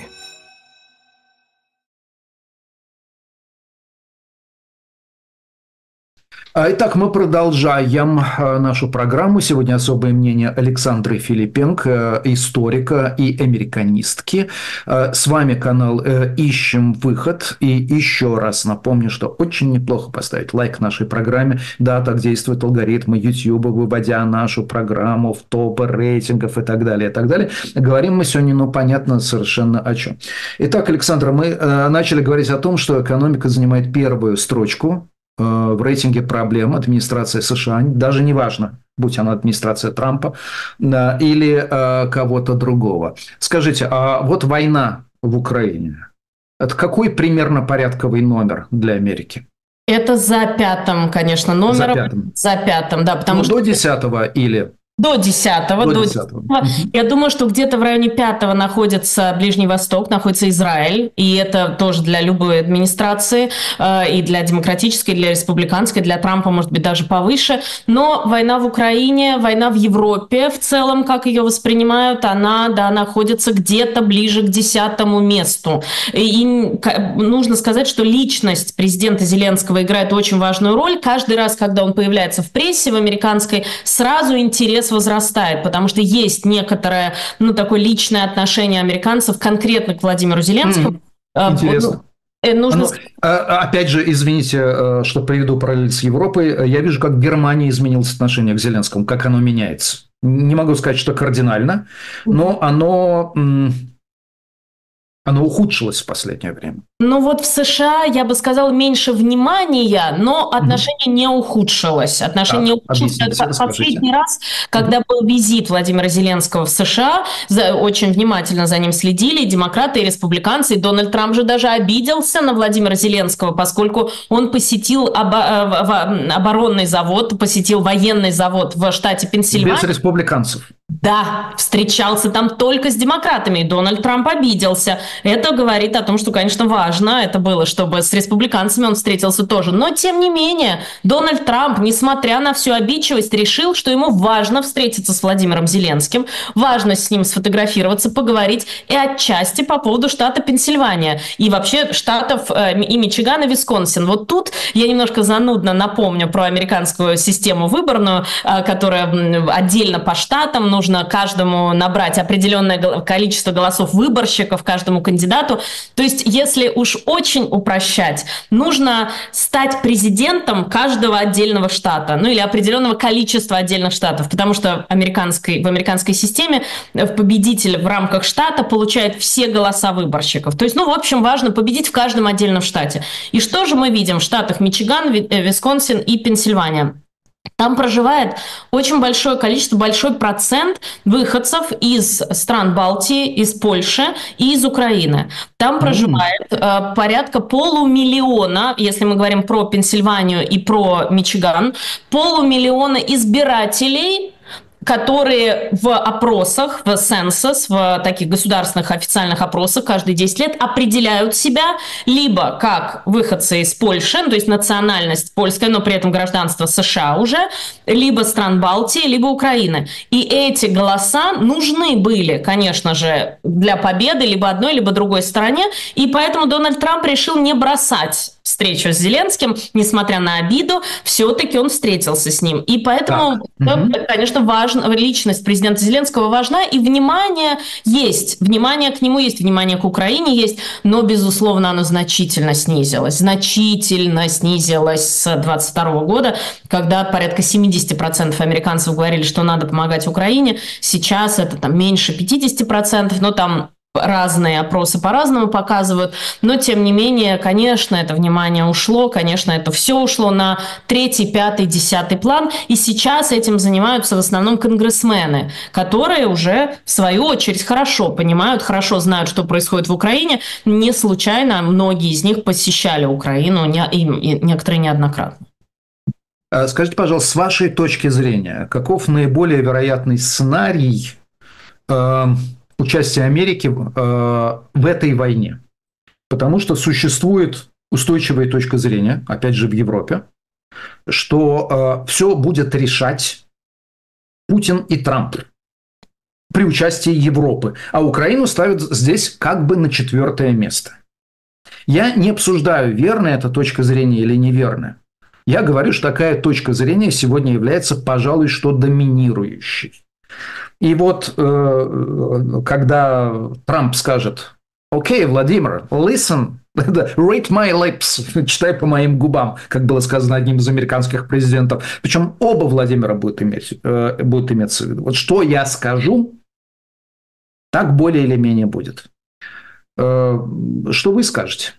Итак, мы продолжаем нашу программу. Сегодня особое мнение Александры Филипенко, историка и американистки. С вами канал «Ищем выход». И еще раз напомню, что очень неплохо поставить лайк нашей программе. Да, так действуют алгоритмы YouTube, выводя нашу программу в топы рейтингов и так далее, и так далее. Говорим мы сегодня, ну, понятно совершенно о чем. Итак, Александра, мы начали говорить о том, что экономика занимает первую строчку в рейтинге проблем администрации США, даже не важно, будь она администрация Трампа или э, кого-то другого. Скажите, а вот война в Украине, это какой примерно порядковый номер для Америки? Это за пятым, конечно, номером. За пятым, за пятым да, потому ну, что... До десятого или... До десятого. До до десятого. Я думаю, что где-то в районе пятого находится Ближний Восток, находится Израиль. И это тоже для любой администрации, э, и для демократической, и для республиканской, для Трампа, может быть, даже повыше. Но война в Украине, война в Европе в целом, как ее воспринимают, она, да, находится где-то ближе к десятому месту. И, и нужно сказать, что личность президента Зеленского играет очень важную роль. Каждый раз, когда он появляется в прессе, в американской, сразу интерес возрастает, потому что есть некоторое, ну, такое личное отношение американцев конкретно к Владимиру Зеленскому. Mm, интересно. Нужно... Ну, опять же, извините, что приведу параллель с Европой. Я вижу, как в Германии изменилось отношение к Зеленскому, как оно меняется. Не могу сказать, что кардинально, но оно... Оно ухудшилось в последнее время. Ну вот в США, я бы сказала, меньше внимания, но отношение mm-hmm. не ухудшилось. Отношение так, не ухудшилось. Это последний раз, когда mm-hmm. был визит Владимира Зеленского в США, за, очень внимательно за ним следили демократы и республиканцы. И Дональд Трамп же даже обиделся на Владимира Зеленского, поскольку он посетил обо- оборонный завод, посетил военный завод в штате Пенсильвания. Без республиканцев. Да, встречался там только с демократами, и Дональд Трамп обиделся. Это говорит о том, что, конечно, важно это было, чтобы с республиканцами он встретился тоже. Но, тем не менее, Дональд Трамп, несмотря на всю обидчивость, решил, что ему важно встретиться с Владимиром Зеленским, важно с ним сфотографироваться, поговорить, и отчасти по поводу штата Пенсильвания, и вообще штатов э, и Мичиган, и Висконсин. Вот тут я немножко занудно напомню про американскую систему выборную, э, которая отдельно по штатам, нужно каждому набрать определенное количество голосов выборщиков, каждому кандидату. То есть, если уж очень упрощать, нужно стать президентом каждого отдельного штата, ну или определенного количества отдельных штатов, потому что американской, в американской системе победитель в рамках штата получает все голоса выборщиков. То есть, ну, в общем, важно победить в каждом отдельном штате. И что же мы видим в штатах Мичиган, Висконсин и Пенсильвания? Там проживает очень большое количество, большой процент выходцев из стран Балтии, из Польши и из Украины. Там проживает э, порядка полумиллиона, если мы говорим про Пенсильванию и про Мичиган, полумиллиона избирателей, которые в опросах, в Census, в таких государственных официальных опросах каждые десять лет определяют себя либо как выходцы из Польши, то есть национальность польская, но при этом гражданство США уже, либо стран Балтии, либо Украины. И эти голоса нужны были, конечно же, для победы либо одной, либо другой стороне, и поэтому Дональд Трамп решил не бросать встречу с Зеленским, несмотря на обиду, все-таки он встретился с ним. И поэтому, да, конечно, важно, личность президента Зеленского важна, и внимание есть, внимание к нему есть, внимание к Украине есть, но, безусловно, оно значительно снизилось, значительно снизилось с двадцать второго года, когда порядка семьдесят процентов американцев говорили, что надо помогать Украине, сейчас это там меньше пятьдесят процентов, но там разные опросы по-разному показывают, но тем не менее, конечно, это внимание ушло, конечно, это все ушло на третий, пятый, десятый план, и сейчас этим занимаются в основном конгрессмены, которые уже, в свою очередь, хорошо понимают, хорошо знают, что происходит в Украине. Не случайно многие из них посещали Украину, и некоторые неоднократно. Скажите, пожалуйста, с вашей точки зрения, каков наиболее вероятный сценарий э, участия Америки э, в этой войне? Потому что существует устойчивая точка зрения, опять же в Европе, что э, все будет решать Путин и Трамп при участии Европы, а Украину ставят здесь как бы на четвертое место. Я не обсуждаю, верная эта точка зрения или неверная. Я говорю, что такая точка зрения сегодня является, пожалуй, что доминирующей. И вот, когда Трамп скажет: «Окей, Владимир, listen, read my lips», читай по моим губам, как было сказано одним из американских президентов. Причем оба Владимира будут, иметь, будут иметься в виду. Вот что я скажу, так более или менее будет. Что вы скажете?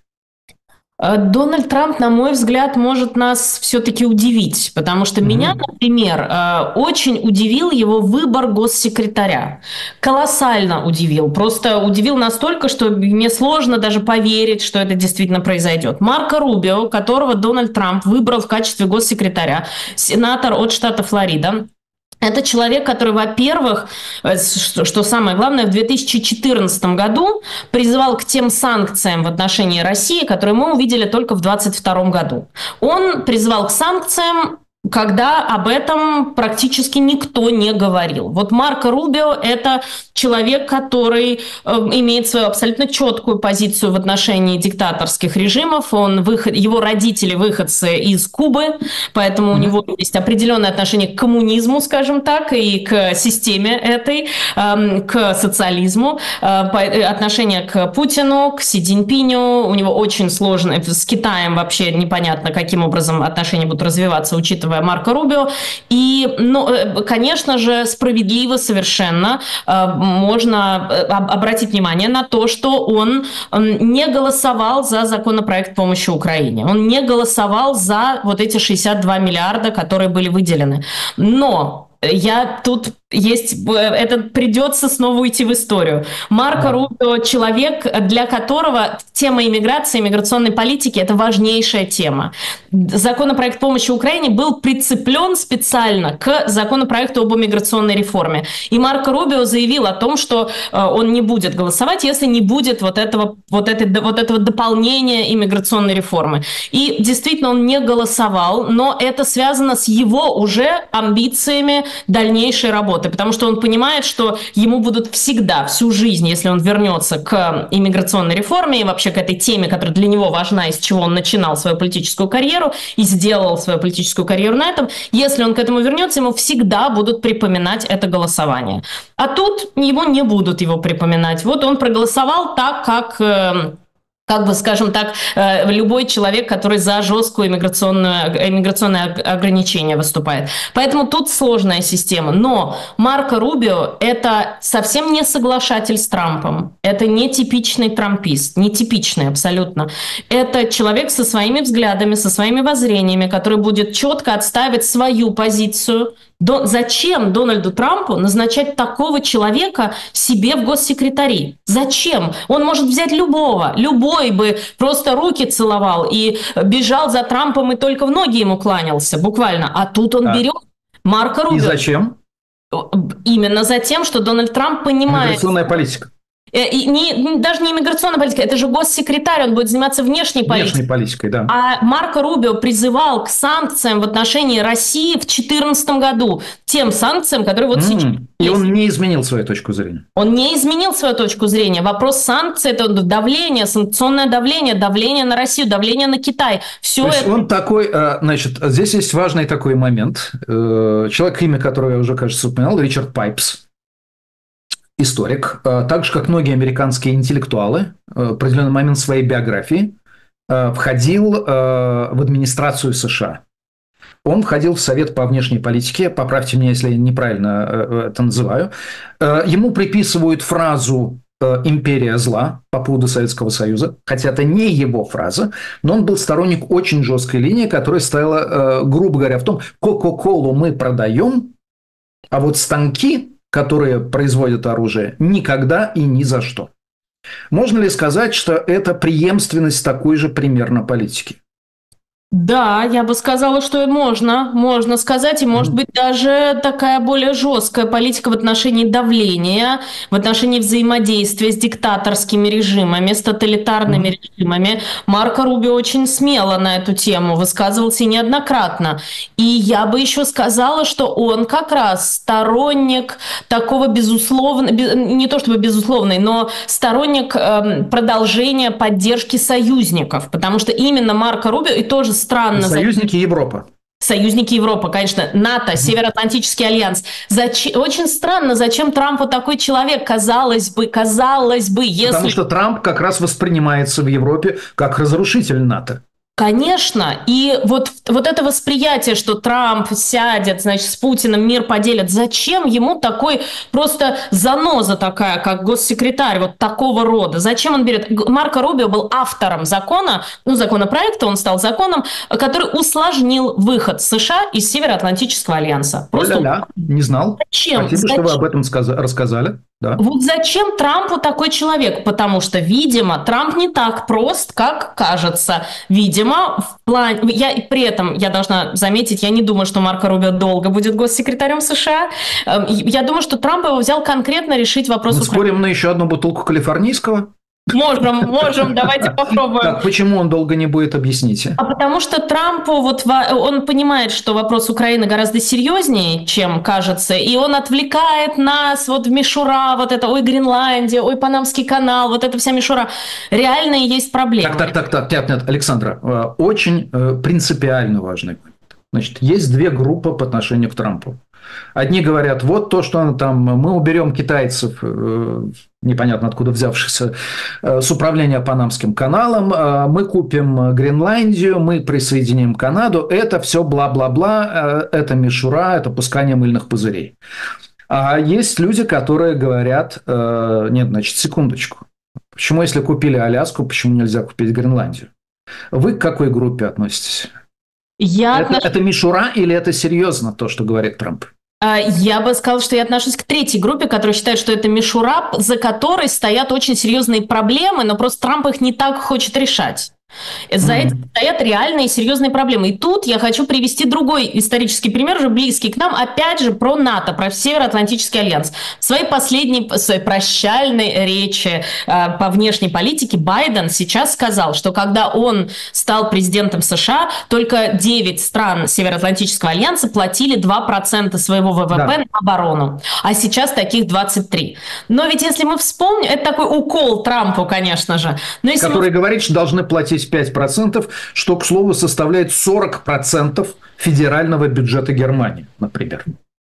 Дональд Трамп, на мой взгляд, может нас все-таки удивить, потому что mm-hmm. меня, например, очень удивил его выбор госсекретаря. Колоссально удивил. Просто удивил настолько, что мне сложно даже поверить, что это действительно произойдет. Марко Рубио, которого Дональд Трамп выбрал в качестве госсекретаря, сенатор от штата Флорида. Это человек, который, во-первых, что самое главное, в две тысячи четырнадцатом году призывал к тем санкциям в отношении России, которые мы увидели только в две тысячи двадцать втором году. Он призывал к санкциям, когда об этом практически никто не говорил. Вот Марко Рубио – это человек, который э, имеет свою абсолютно четкую позицию в отношении диктаторских режимов. Он выход, его родители выходцы из Кубы, поэтому mm-hmm. у него есть определенное отношение к коммунизму, скажем так, и к системе этой, э, к социализму, э, отношение к Путину, к Си Цзиньпиню. У него очень сложно, с Китаем вообще непонятно, каким образом отношения будут развиваться, учитывая Марко Рубио. И, ну, конечно же, справедливо совершенно можно обратить внимание на то, что он не голосовал за законопроект помощи Украине. Он не голосовал за вот эти шестьдесят два миллиарда, которые были выделены. Но я тут есть, это придется снова уйти в историю. Марко Рубио – человек, для которого тема иммиграции, иммиграционной политики – это важнейшая тема. Законопроект помощи Украине был прицеплен специально к законопроекту об иммиграционной реформе. И Марко Рубио заявил о том, что он не будет голосовать, если не будет вот этого, вот этой, вот этого дополнения иммиграционной реформы. И действительно он не голосовал, но это связано с его уже амбициями дальнейшей работы. Потому что он понимает, что ему будут всегда, всю жизнь, если он вернется к иммиграционной реформе и вообще к этой теме, которая для него важна, из чего он начинал свою политическую карьеру и сделал свою политическую карьеру на этом, если он к этому вернется, ему всегда будут припоминать это голосование. А тут ему не будут его припоминать. Вот он проголосовал так, как как бы, скажем так, любой человек, который за жесткую иммиграционную, иммиграционное ограничение выступает. Поэтому тут сложная система. Но Марко Рубио – это совсем не соглашатель с Трампом. Это не типичный трампист, не типичный абсолютно. Это человек со своими взглядами, со своими воззрениями, который будет четко отстаивать свою позицию. До... Зачем Дональду Трампу назначать такого человека себе в госсекретари? Зачем? Он может взять любого. Любой бы просто руки целовал и бежал за Трампом и только в ноги ему кланялся, буквально. А тут он да. берет Марко Рубио. И зачем? Именно за тем, что Дональд Трамп понимает... Миграционная политика. И не, даже не иммиграционная политика, это же госсекретарь, он будет заниматься внешней политикой. Внешней политикой, да. А Марко Рубио призывал к санкциям в отношении России в две тысячи четырнадцатом году. Тем санкциям, которые вот mm. сейчас... И он не изменил свою точку зрения. Он не изменил свою точку зрения. Вопрос санкций – это давление, санкционное давление, давление на Россию, давление на Китай. Все То это... есть он такой, значит, здесь есть важный такой момент. Человек, имя которого я уже, кажется, упоминал, Ричард Пайпс. Историк, так же, как многие американские интеллектуалы, в определенный момент своей биографии входил в администрацию США. Он входил в Совет по внешней политике, поправьте меня, если я неправильно это называю. Ему приписывают фразу «империя зла» по поводу Советского Союза, хотя это не его фраза, но он был сторонник очень жесткой линии, которая стояла, грубо говоря, в том, Кока-Колу мы продаем, а вот станки, которые производят оружие, никогда и ни за что. Можно ли сказать, что это преемственность такой же примерно политики? Да, я бы сказала, что можно, можно сказать, и может быть даже такая более жесткая политика в отношении давления, в отношении взаимодействия с диктаторскими режимами, с тоталитарными mm-hmm. режимами. Марко Рубио очень смело на эту тему высказывался неоднократно. И я бы еще сказала, что он как раз сторонник такого безусловно, не то чтобы безусловный, но сторонник э, продолжения поддержки союзников, потому что именно Марко Рубио и тоже странно. Союзники Европы. Союзники Европы, конечно, НАТО, Североатлантический альянс. Зачем, очень странно, зачем Трампу такой человек, казалось бы, казалось бы, если... Потому что Трамп как раз воспринимается в Европе как разрушитель НАТО. Конечно. И вот, вот это восприятие, что Трамп сядет, значит, с Путиным мир поделит, зачем ему такой просто заноза такая, как госсекретарь, вот такого рода? Зачем он берет? Марко Рубио был автором закона, ну, законопроекта, он стал законом, который усложнил выход США из Североатлантического альянса. Просто... Ля-ля, не знал. Зачем? Спасибо, зачем? что вы об этом сказ- рассказали. Да. Вот зачем Трампу такой человек? Потому что, видимо, Трамп не так прост, как кажется. Видимо, в плане... Я, при этом, я должна заметить, я не думаю, что Марко Рубио долго будет госсекретарем США. Я думаю, что Трамп его взял конкретно решить вопрос... Мы спорим на еще одну бутылку калифорнийского? Можем, можем, давайте попробуем. Так, почему он долго не будет, объясните? А потому что Трампу, вот, он понимает, что вопрос Украины гораздо серьезнее, чем кажется, и он отвлекает нас вот в мишура, вот это, ой, Гренландия, ой, Панамский канал, вот эта вся мишура. Реально есть проблемы. Так, так, так, так, нет, нет, Александра, очень принципиально важный. Значит, есть две группы по отношению к Трампу. Одни говорят, вот то, что он там, мы уберем китайцев, непонятно откуда взявшихся, с управления Панамским каналом, мы купим Гренландию, мы присоединим Канаду, это все бла-бла-бла, это мишура, это пускание мыльных пузырей. А есть люди, которые говорят, нет, значит, секундочку, почему если купили Аляску, почему нельзя купить Гренландию? Вы к какой группе относитесь? Я это, отнош... это мишура или это серьезно то, что говорит Трамп? Я бы сказала, что я отношусь к третьей группе, которая считает, что это мишура, за которой стоят очень серьезные проблемы, но просто Трамп их не так хочет решать. За mm-hmm. этим стоят реальные серьезные проблемы. И тут я хочу привести другой исторический пример, уже близкий к нам, опять же про НАТО, про Североатлантический альянс. В своей последней, в своей прощальной речи э, по внешней политике Байден сейчас сказал, что когда он стал президентом США, только девять стран Североатлантического альянса платили два процента своего ВВП да. на оборону, а сейчас таких двадцать три. Но ведь если мы вспомним, это такой укол Трампу, конечно же. Но если который мы... говорит, что должны платить пять процентов, что, к слову, составляет сорок процентов федерального бюджета Германии, например.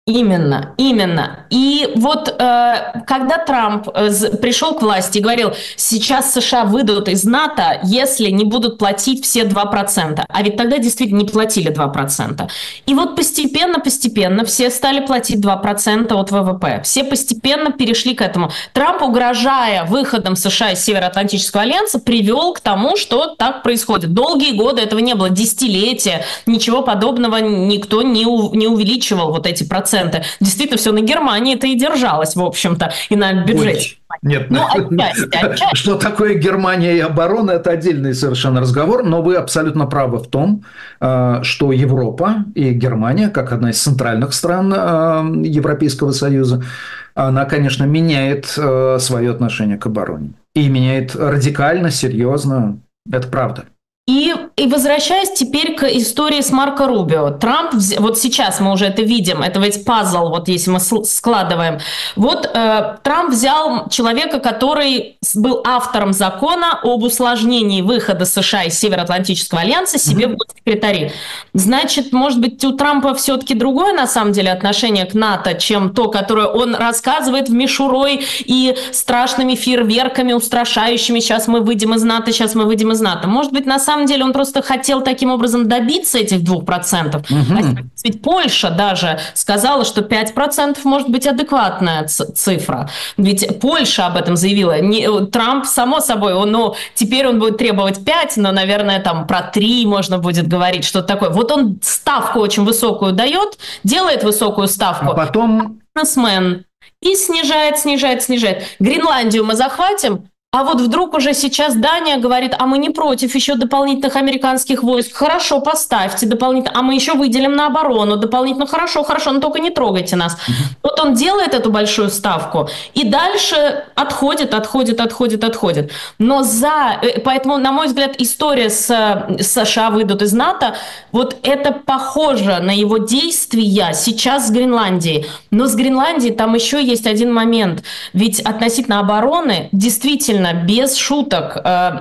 Именно, именно. И вот э, когда Трамп э, пришел к власти и говорил, сейчас США выйдут из НАТО, если не будут платить все два процента. А ведь тогда действительно не платили два процента. И вот постепенно-постепенно все стали платить два процента от вэ вэ пэ. Все постепенно перешли к этому. Трамп, угрожая выходом США из Североатлантического альянса, привел к тому, что так происходит. Долгие годы этого не было, десятилетия, ничего подобного никто не, у, не увеличивал вот эти проценты. Действительно, все на Германии-то и держалось, в общем-то, и на бюджете. Ой, нет, ну, отчасти, отчасти. Что такое Германия и оборона, это отдельный совершенно разговор, но вы абсолютно правы в том, что Европа и Германия, как одна из центральных стран Европейского Союза, она, конечно, меняет свое отношение к обороне. И меняет радикально, серьезно, это правда. И, и возвращаясь теперь к истории с Марко Рубио. Трамп, вот сейчас мы уже это видим, это ведь пазл, вот если мы складываем. Вот э, Трамп взял человека, который был автором закона об усложнении выхода США из Североатлантического альянса себе mm-hmm. в секретари. Значит, может быть, у Трампа все-таки другое, на самом деле, отношение к НАТО, чем то, которое он рассказывает в мишурой и страшными фейерверками устрашающими. Сейчас мы выйдем из НАТО, сейчас мы выйдем из НАТО. Может быть, на самом На самом деле он просто хотел таким образом добиться этих двух процентов. Угу. Ведь Польша даже сказала, что пять процентов может быть адекватная цифра. Ведь Польша об этом заявила. Не, Трамп, само собой, он, ну, теперь он будет требовать пять, но, наверное, там про три можно будет говорить, что-то такое. Вот он ставку очень высокую дает, делает высокую ставку. А потом... Бизнесмен. И снижает, снижает, снижает. Гренландию мы захватим, а вот вдруг уже сейчас Дания говорит, а мы не против еще дополнительных американских войск. Хорошо, поставьте дополнительно. А мы еще выделим на оборону дополнительно. Хорошо, хорошо, но только не трогайте нас. Mm-hmm. Вот он делает эту большую ставку и дальше отходит, отходит, отходит, отходит. Но за... Поэтому, на мой взгляд, история с, с США выйдут из НАТО, вот это похоже на его действия сейчас с Гренландией. Но с Гренландией там еще есть один момент. Ведь относительно обороны действительно без шуток,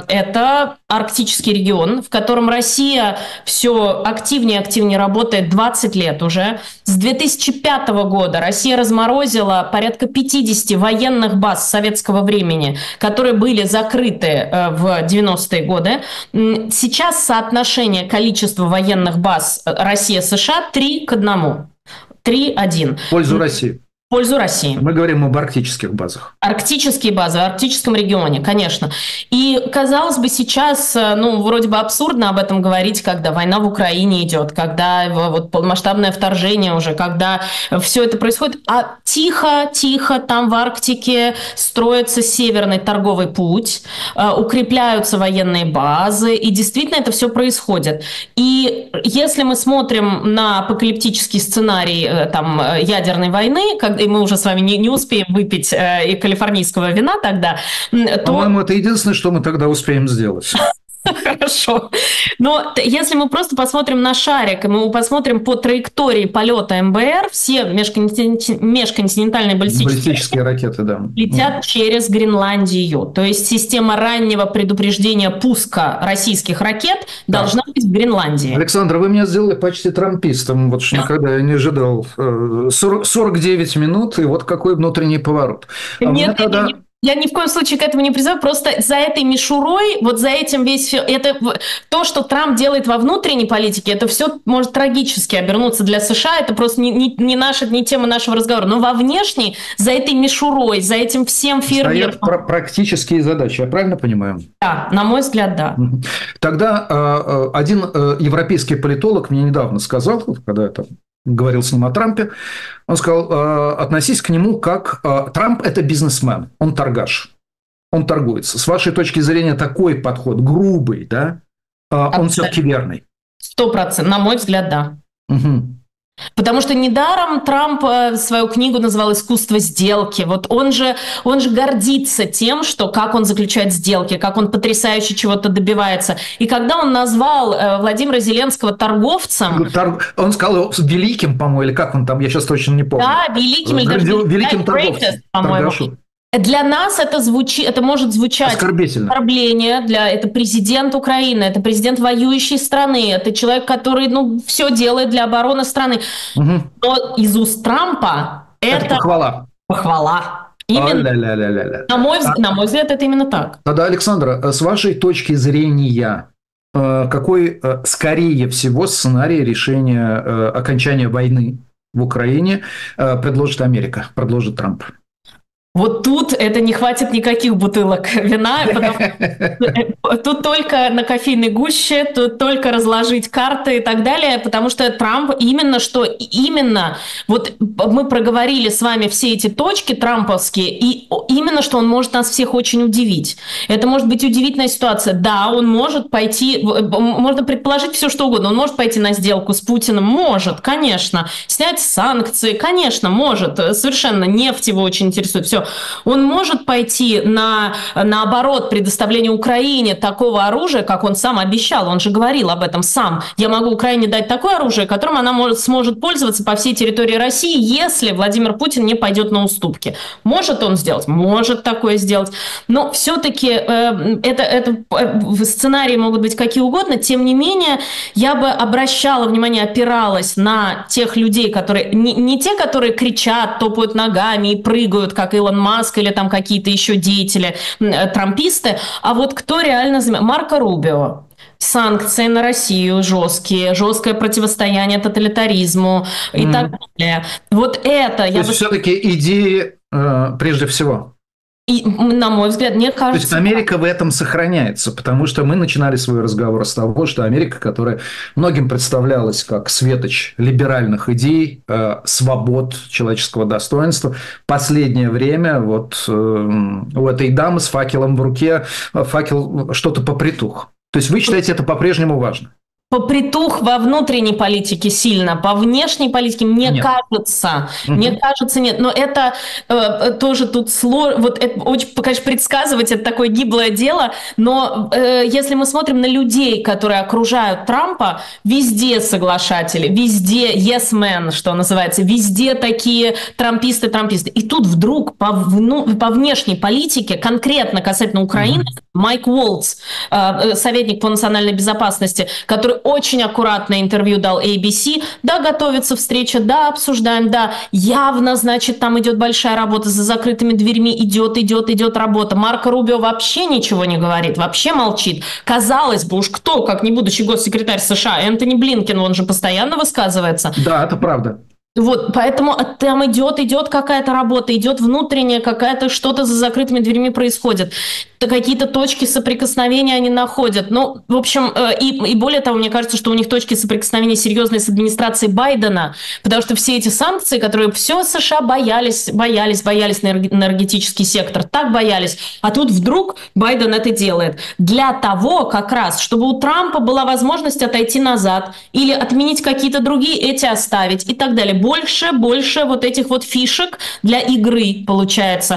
это арктический регион, в котором Россия все активнее и активнее работает двадцать лет уже. С две тысячи пятого года Россия разморозила порядка пятьдесят военных баз советского времени, которые были закрыты в девяностые годы. Сейчас соотношение количества военных баз Россия-США три к одному. три один. В пользу России. В пользу России. Мы говорим об арктических базах. Арктические базы, в арктическом регионе, конечно. И, казалось бы, сейчас, ну, вроде бы абсурдно об этом говорить, когда война в Украине идет, когда вот полномасштабное вторжение уже, когда все это происходит. А тихо, тихо там в Арктике строится северный торговый путь, укрепляются военные базы, и действительно это все происходит. И если мы смотрим на апокалиптический сценарий там, ядерной войны, когда и мы уже с вами не, не успеем выпить э, и калифорнийского вина тогда, то... По-моему, это единственное, что мы тогда успеем сделать. Хорошо. Но если мы просто посмотрим на шарик, и мы посмотрим по траектории полета эм бэ эр, все межконтинентальные баллистические, баллистические ракеты, да, летят через Гренландию. То есть система раннего предупреждения пуска российских ракет да. должна быть в Гренландии. Александр, вы меня сделали почти трампистом. Вот что никогда я не ожидал. сорок, сорок девять минут, и вот какой внутренний поворот. А нет, тогда... нет, нет. Я ни в коем случае к этому не призываю, просто за этой мишурой, вот за этим весь... Это, то, что Трамп делает во внутренней политике, это все может трагически обернуться для США, это просто не, не, не, наша, не тема нашего разговора. Но во внешней, за этой мишурой, за этим всем фейерверком... Стоят практические задачи, я правильно понимаю? Да, на мой взгляд, да. Тогда э, один э, европейский политолог мне недавно сказал, когда это... говорил с ним о Трампе, он сказал, относись к нему как... Трамп – это бизнесмен, он торгаш, он торгуется. С вашей точки зрения такой подход, грубый, да, он все-таки верный? Сто процентов, на мой взгляд, да. Угу. Потому что недаром Трамп свою книгу называл «Искусство сделки». Вот он же, он же гордится тем, что как он заключает сделки, как он потрясающе чего-то добивается. И когда он назвал Владимира Зеленского торговцем... Он сказал его великим, по-моему, или как он там, я сейчас точно не помню. Да, великим. Или даже великим торговцем. По-моему. Для нас это звучит, это может звучать оскорбление. Для это президент Украины, это президент воюющей страны, это человек, который, ну, все делает для обороны страны. Угу. Но из уст Трампа это, это похвала. Похвала. Именно. А-ля-ля-ля-ля-ля. На мой, а, на мой взгляд, это именно так. Тогда, Александра, с вашей точки зрения, какой скорее всего сценарий решения окончания войны в Украине предложит Америка, предложит Трамп? Вот тут это не хватит никаких бутылок вина, потому тут только на кофейной гуще, тут только разложить карты и так далее, потому что Трамп именно что, именно, вот мы проговорили с вами все эти точки трамповские, и именно что он может нас всех очень удивить. Это может быть удивительная ситуация. Да, он может пойти, можно предположить все, что угодно, он может пойти на сделку с Путиным, может, конечно, снять санкции, конечно, может, совершенно нефть его очень интересует, все. Он может пойти на, наоборот, предоставление Украине такого оружия, как он сам обещал. Он же говорил об этом сам. Я могу Украине дать такое оружие, которым она может, сможет пользоваться по всей территории России, если Владимир Путин не пойдет на уступки. Может он сделать? Может такое сделать. Но все-таки э, это, это, э, сценарии могут быть какие угодно. Тем не менее, я бы обращала внимание, опиралась на тех людей, которые... Не, не те, которые кричат, топают ногами и прыгают, как Илон Маск или там какие-то еще деятели, трамписты, а вот кто реально занимает? Марко Рубио. Санкции на Россию жесткие, жесткое противостояние тоталитаризму mm-hmm. и так далее. Вот это... То я есть бы... все-таки идеи э, прежде всего. И, на мой взгляд, мне кажется... То есть Америка в этом сохраняется, потому что мы начинали свой разговор с того, что Америка, которая многим представлялась как светоч либеральных идей, э, свобод, человеческого достоинства, в последнее время вот э, у этой дамы с факелом в руке факел что-то попритух. То есть вы считаете, это по-прежнему важно? Попритух во внутренней политике сильно, по внешней политике, мне нет. кажется, угу. мне кажется, нет. Но это э, тоже тут сложно, вот это очень, конечно, предсказывать, это такое гиблое дело, но э, если мы смотрим на людей, которые окружают Трампа, везде соглашатели, везде yes men, что называется, везде такие трамписты, трамписты. И тут вдруг по, вну, по внешней политике, конкретно касательно Украины, угу. Майк Уолтс, э, советник по национальной безопасности, который очень аккуратное интервью дал эй би си. Да, готовится встреча, да, обсуждаем, да. Явно, значит, там идет большая работа, за закрытыми дверьми идет, идет, идет работа. Марко Рубио вообще ничего не говорит, вообще молчит. Казалось бы, уж кто, как не будущий госсекретарь США, Энтони Блинкен, он же постоянно высказывается. Да, это правда. Вот, поэтому там идет, идет какая-то работа, идет внутренняя какая-то, что-то за закрытыми дверьми происходит. Какие-то точки соприкосновения они находят. Ну, в общем, и, и более того, мне кажется, что у них точки соприкосновения серьезные с администрацией Байдена, потому что все эти санкции, которые все США боялись, боялись, боялись на энергетический сектор, так боялись, а тут вдруг Байден это делает. Для того, как раз, чтобы у Трампа была возможность отойти назад или отменить какие-то другие, эти оставить и так далее. Больше, больше вот этих вот фишек для игры получается.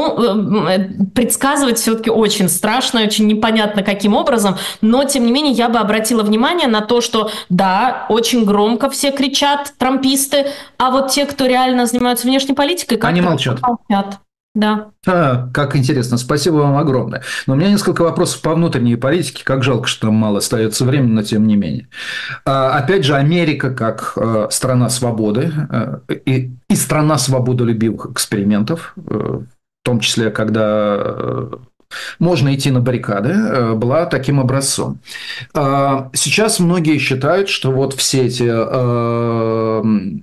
Ну, предсказывать все-таки очень страшно, очень непонятно каким образом, но, тем не менее, я бы обратила внимание на то, что, да, очень громко все кричат, трамписты, а вот те, кто реально занимаются внешней политикой, как-то они молчат. молчат. Да. А, как интересно, спасибо вам огромное. Но у меня несколько вопросов по внутренней политике. Как жалко, что там мало остается времени, но тем не менее. А, опять же, Америка как а, страна свободы а, и, и страна свободолюбивых экспериментов, а, в том числе, когда а, можно идти на баррикады, а, была таким образцом. А, сейчас многие считают, что вот все эти... А,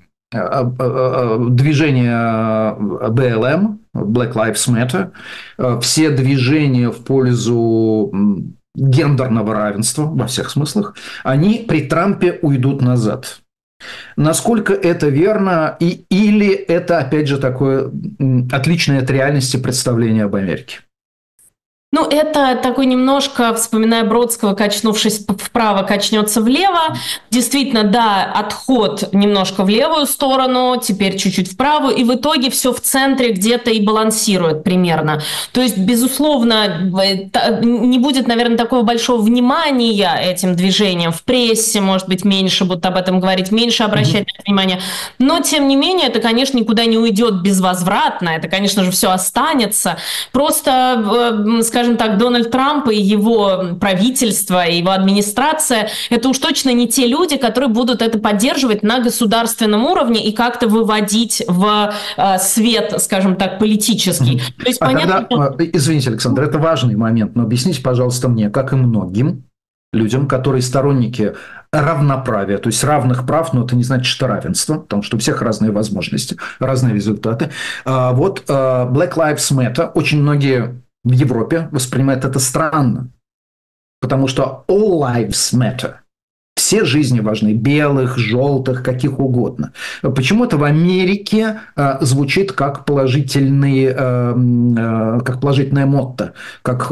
движения бэ эл эм, Black Lives Matter, все движения в пользу гендерного равенства во всех смыслах, они при Трампе уйдут назад. Насколько это верно, и, или это, опять же, такое отличное от реальности представление об Америке? Ну, это такой немножко, вспоминая Бродского, качнувшись вправо, качнется влево. Действительно, да, отход немножко в левую сторону, теперь чуть-чуть вправо, и в итоге все в центре где-то и балансирует примерно. То есть, безусловно, не будет, наверное, такого большого внимания этим движениям в прессе, может быть, меньше будут об этом говорить, меньше обращать mm-hmm. внимание. Но, тем не менее, это, конечно, никуда не уйдет безвозвратно, это, конечно же, все останется. Просто, скажем, скажем так, Дональд Трамп и его правительство, и его администрация – это уж точно не те люди, которые будут это поддерживать на государственном уровне и как-то выводить в э, свет, скажем так, политический. Mm-hmm. То есть, а понятно, когда, что... Извините, Александр, это важный момент, но объясните, пожалуйста, мне, как и многим людям, которые сторонники равноправия, то есть равных прав, но это не значит, что равенство, потому что у всех разные возможности, разные результаты. А вот Black Lives Matter, очень многие в Европе воспринимают это странно, потому что all lives matter. Все жизни важны, белых, желтых, каких угодно. Почему-то в Америке э, звучит как положительный, э, э, как положительное мотто, как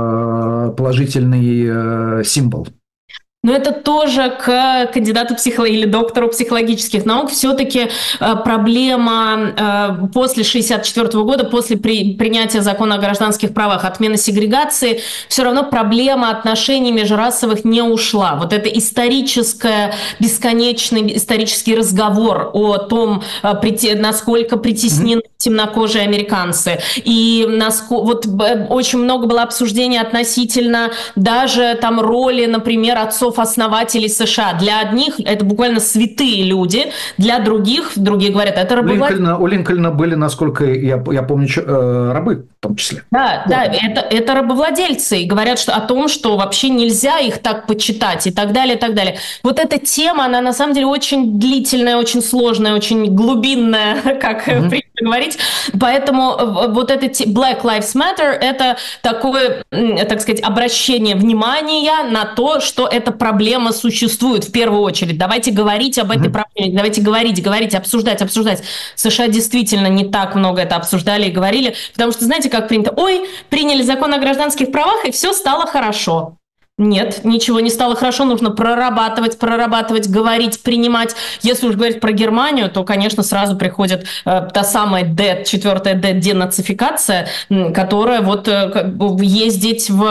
э, положительный э, символ. Но это тоже к кандидату психологии или доктору психологических наук. Все-таки э, проблема э, после шестьдесят четвёртого года, после при, принятия закона о гражданских правах, отмены сегрегации, все равно проблема отношений межрасовых не ушла. Вот это историческое, бесконечный исторический разговор о том, э, прити, насколько притеснены mm-hmm. темнокожие американцы. И насколько, вот, э, очень много было обсуждений относительно даже там роли, например, отцов основателей США. Для одних это буквально святые люди, для других, другие говорят, это рабовладельцы. У Линкольна были, насколько я, я помню, рабы в том числе. Да, да, это, это рабовладельцы. И говорят что, о том, что вообще нельзя их так почитать и так далее, и так далее. Вот эта тема, она на самом деле очень длительная, очень сложная, очень глубинная, как mm-hmm. принято говорить. Поэтому вот это Black Lives Matter – это такое, так сказать, обращение внимания на то, что эта проблема существует в первую очередь. Давайте говорить об этой mm-hmm. проблеме, давайте говорить, говорить, обсуждать, обсуждать. США действительно не так много это обсуждали и говорили, потому что, знаете, как принято, ой, приняли закон о гражданских правах, и все стало хорошо. Нет, ничего не стало хорошо, нужно прорабатывать, прорабатывать, говорить, принимать. Если уж говорить про Германию, то, конечно, сразу приходит э, та самая Д, четвертая Д, денацификация, которая вот э, ездить в,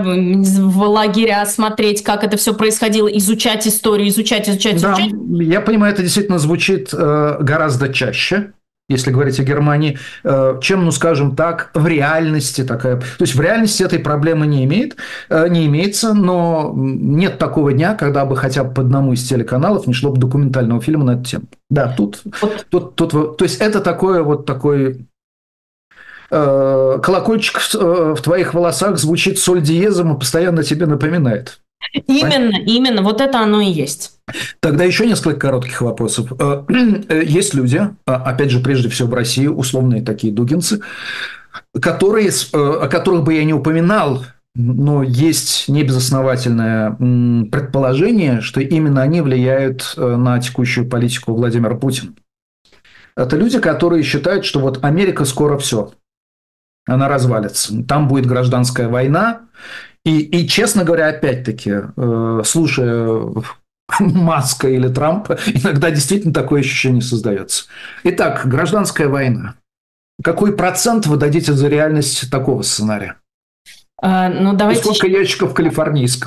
в лагеря, смотреть, как это все происходило, изучать историю, изучать, изучать, да, изучать. Я понимаю, это действительно звучит э, гораздо чаще, если говорить о Германии, чем, ну, скажем так, в реальности такая... То есть, в реальности этой проблемы не имеет, не имеется, но нет такого дня, когда бы хотя бы по одному из телеканалов не шло бы документального фильма на эту тему. Да, тут... Вот. тут, тут то есть, это такое вот такой... Колокольчик в твоих волосах звучит соль диезом и постоянно тебе напоминает. Именно, Понятно? именно, вот это оно и есть. Тогда еще несколько коротких вопросов. Есть люди, опять же, прежде всего в России, условные такие дугинцы, которые, о которых бы я не упоминал, но есть небезосновательное предположение, что именно они влияют на текущую политику Владимира Путина. Это люди, которые считают, что вот Америка скоро все, она развалится, там будет гражданская война. И, и, честно говоря, опять-таки, э, слушая Маска или Трампа, иногда действительно такое ощущение создается. Итак, гражданская война. Какой процент вы дадите за реальность такого сценария? А, ну, давайте... Сколько ящиков калифорнийского?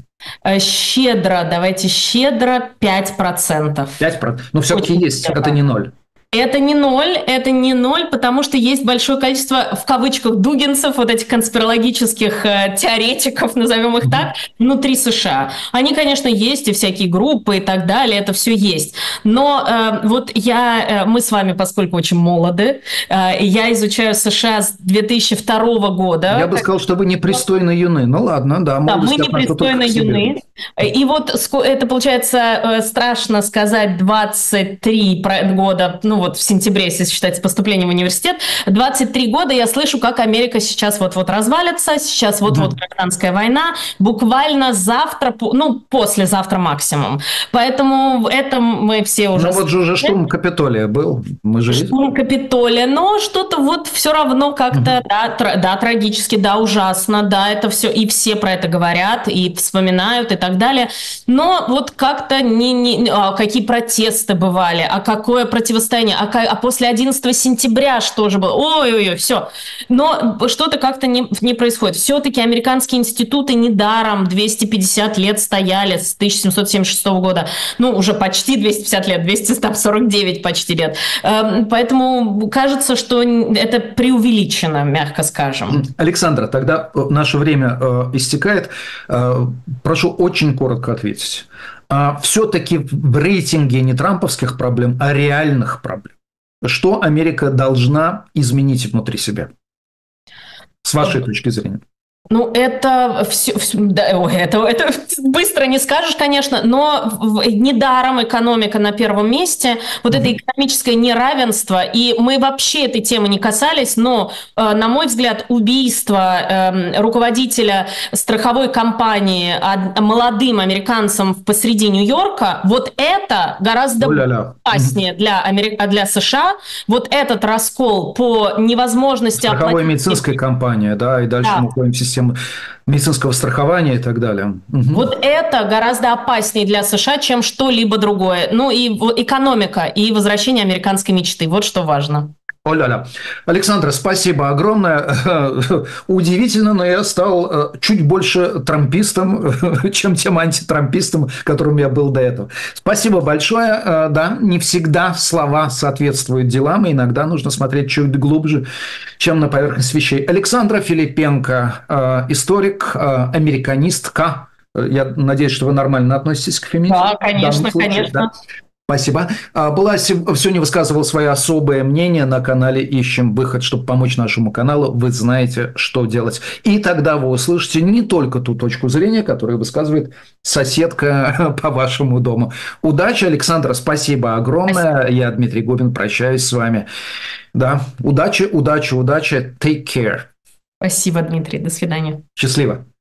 Щедро, давайте щедро пять процентов. пять процентов. Но все-таки Очень есть, щедро. Это не ноль. Это не ноль, это не ноль, потому что есть большое количество, в кавычках, дугинцев, вот этих конспирологических э, теоретиков, назовем их mm-hmm. так, внутри США. Они, конечно, есть, и всякие группы и так далее, это все есть. Но э, вот я, э, мы с вами, поскольку очень молоды, э, я изучаю США с две тысячи второго года. Я бы сказал, что вы непристойно юны. Ну ладно, да. Да, мы непристойно юны. И вот это, получается, страшно сказать, двадцать три года, ну вот, вот в сентябре, если считать поступление в университет, двадцать три года я слышу, как Америка сейчас вот-вот развалится, сейчас вот-вот mm. гражданская война, буквально завтра, ну, послезавтра максимум. Поэтому это мы все уже... Ну вот же уже штурм Капитолия был. Мы же штурм Капитолия, но что-то вот все равно как-то, mm. да, тр- да, трагически, да, ужасно, да, это все, и все про это говорят, и вспоминают, и так далее. Но вот как-то не, не, а какие протесты бывали, а какое противостояние, а, а после одиннадцатого сентября что же было? Ой-ой-ой, все. Но что-то как-то не, не происходит. Все-таки американские институты недаром двести пятьдесят лет стояли с тысяча семьсот семьдесят шестого года. Ну, уже почти двести пятьдесят лет, двести сорок девять почти лет. Поэтому кажется, что это преувеличено, мягко скажем. Александра, тогда наше время истекает. Прошу очень коротко ответить. Все-таки в рейтинге не трамповских проблем, а реальных проблем. Что Америка должна изменить внутри себя? С вашей точки зрения. Ну, это все, все да, ой, это, это быстро не скажешь, конечно, но недаром экономика на первом месте, вот mm-hmm. это экономическое неравенство, и мы вообще этой темы не касались, но, э, на мой взгляд, убийство э, руководителя страховой компании а, молодым американцам посреди Нью-Йорка, вот это гораздо О-ля-ля. опаснее mm-hmm. для, Америк... для США, вот этот раскол по невозможности страховой оплатить... медицинской компании, да, и дальше да. мы уходим в систему медицинского страхования и так далее. Угу. Вот это гораздо опаснее для США, чем что-либо другое. Ну и экономика, и возвращение американской мечты. Вот что важно. О-ля-ля. Александра, спасибо огромное. Удивительно, но я стал чуть больше трампистом, чем тем антитрампистом, которым я был до этого. Спасибо большое. Да, не всегда слова соответствуют делам, и иногда нужно смотреть чуть глубже, чем на поверхность вещей. Александра Филипенко, историк, американистка. Я надеюсь, что вы нормально относитесь к феминизму. Да, конечно, случае, конечно. Да? Спасибо. Была, сегодня высказывал свое особое мнение на канале «Ищем выход», чтобы помочь нашему каналу. Вы знаете, что делать. И тогда вы услышите не только ту точку зрения, которую высказывает соседка по вашему дому. Удачи, Александра, спасибо огромное. Спасибо. Я, Дмитрий Губин, прощаюсь с вами. Да, удачи, удачи, удачи. Take care. Спасибо, Дмитрий. До свидания. Счастливо.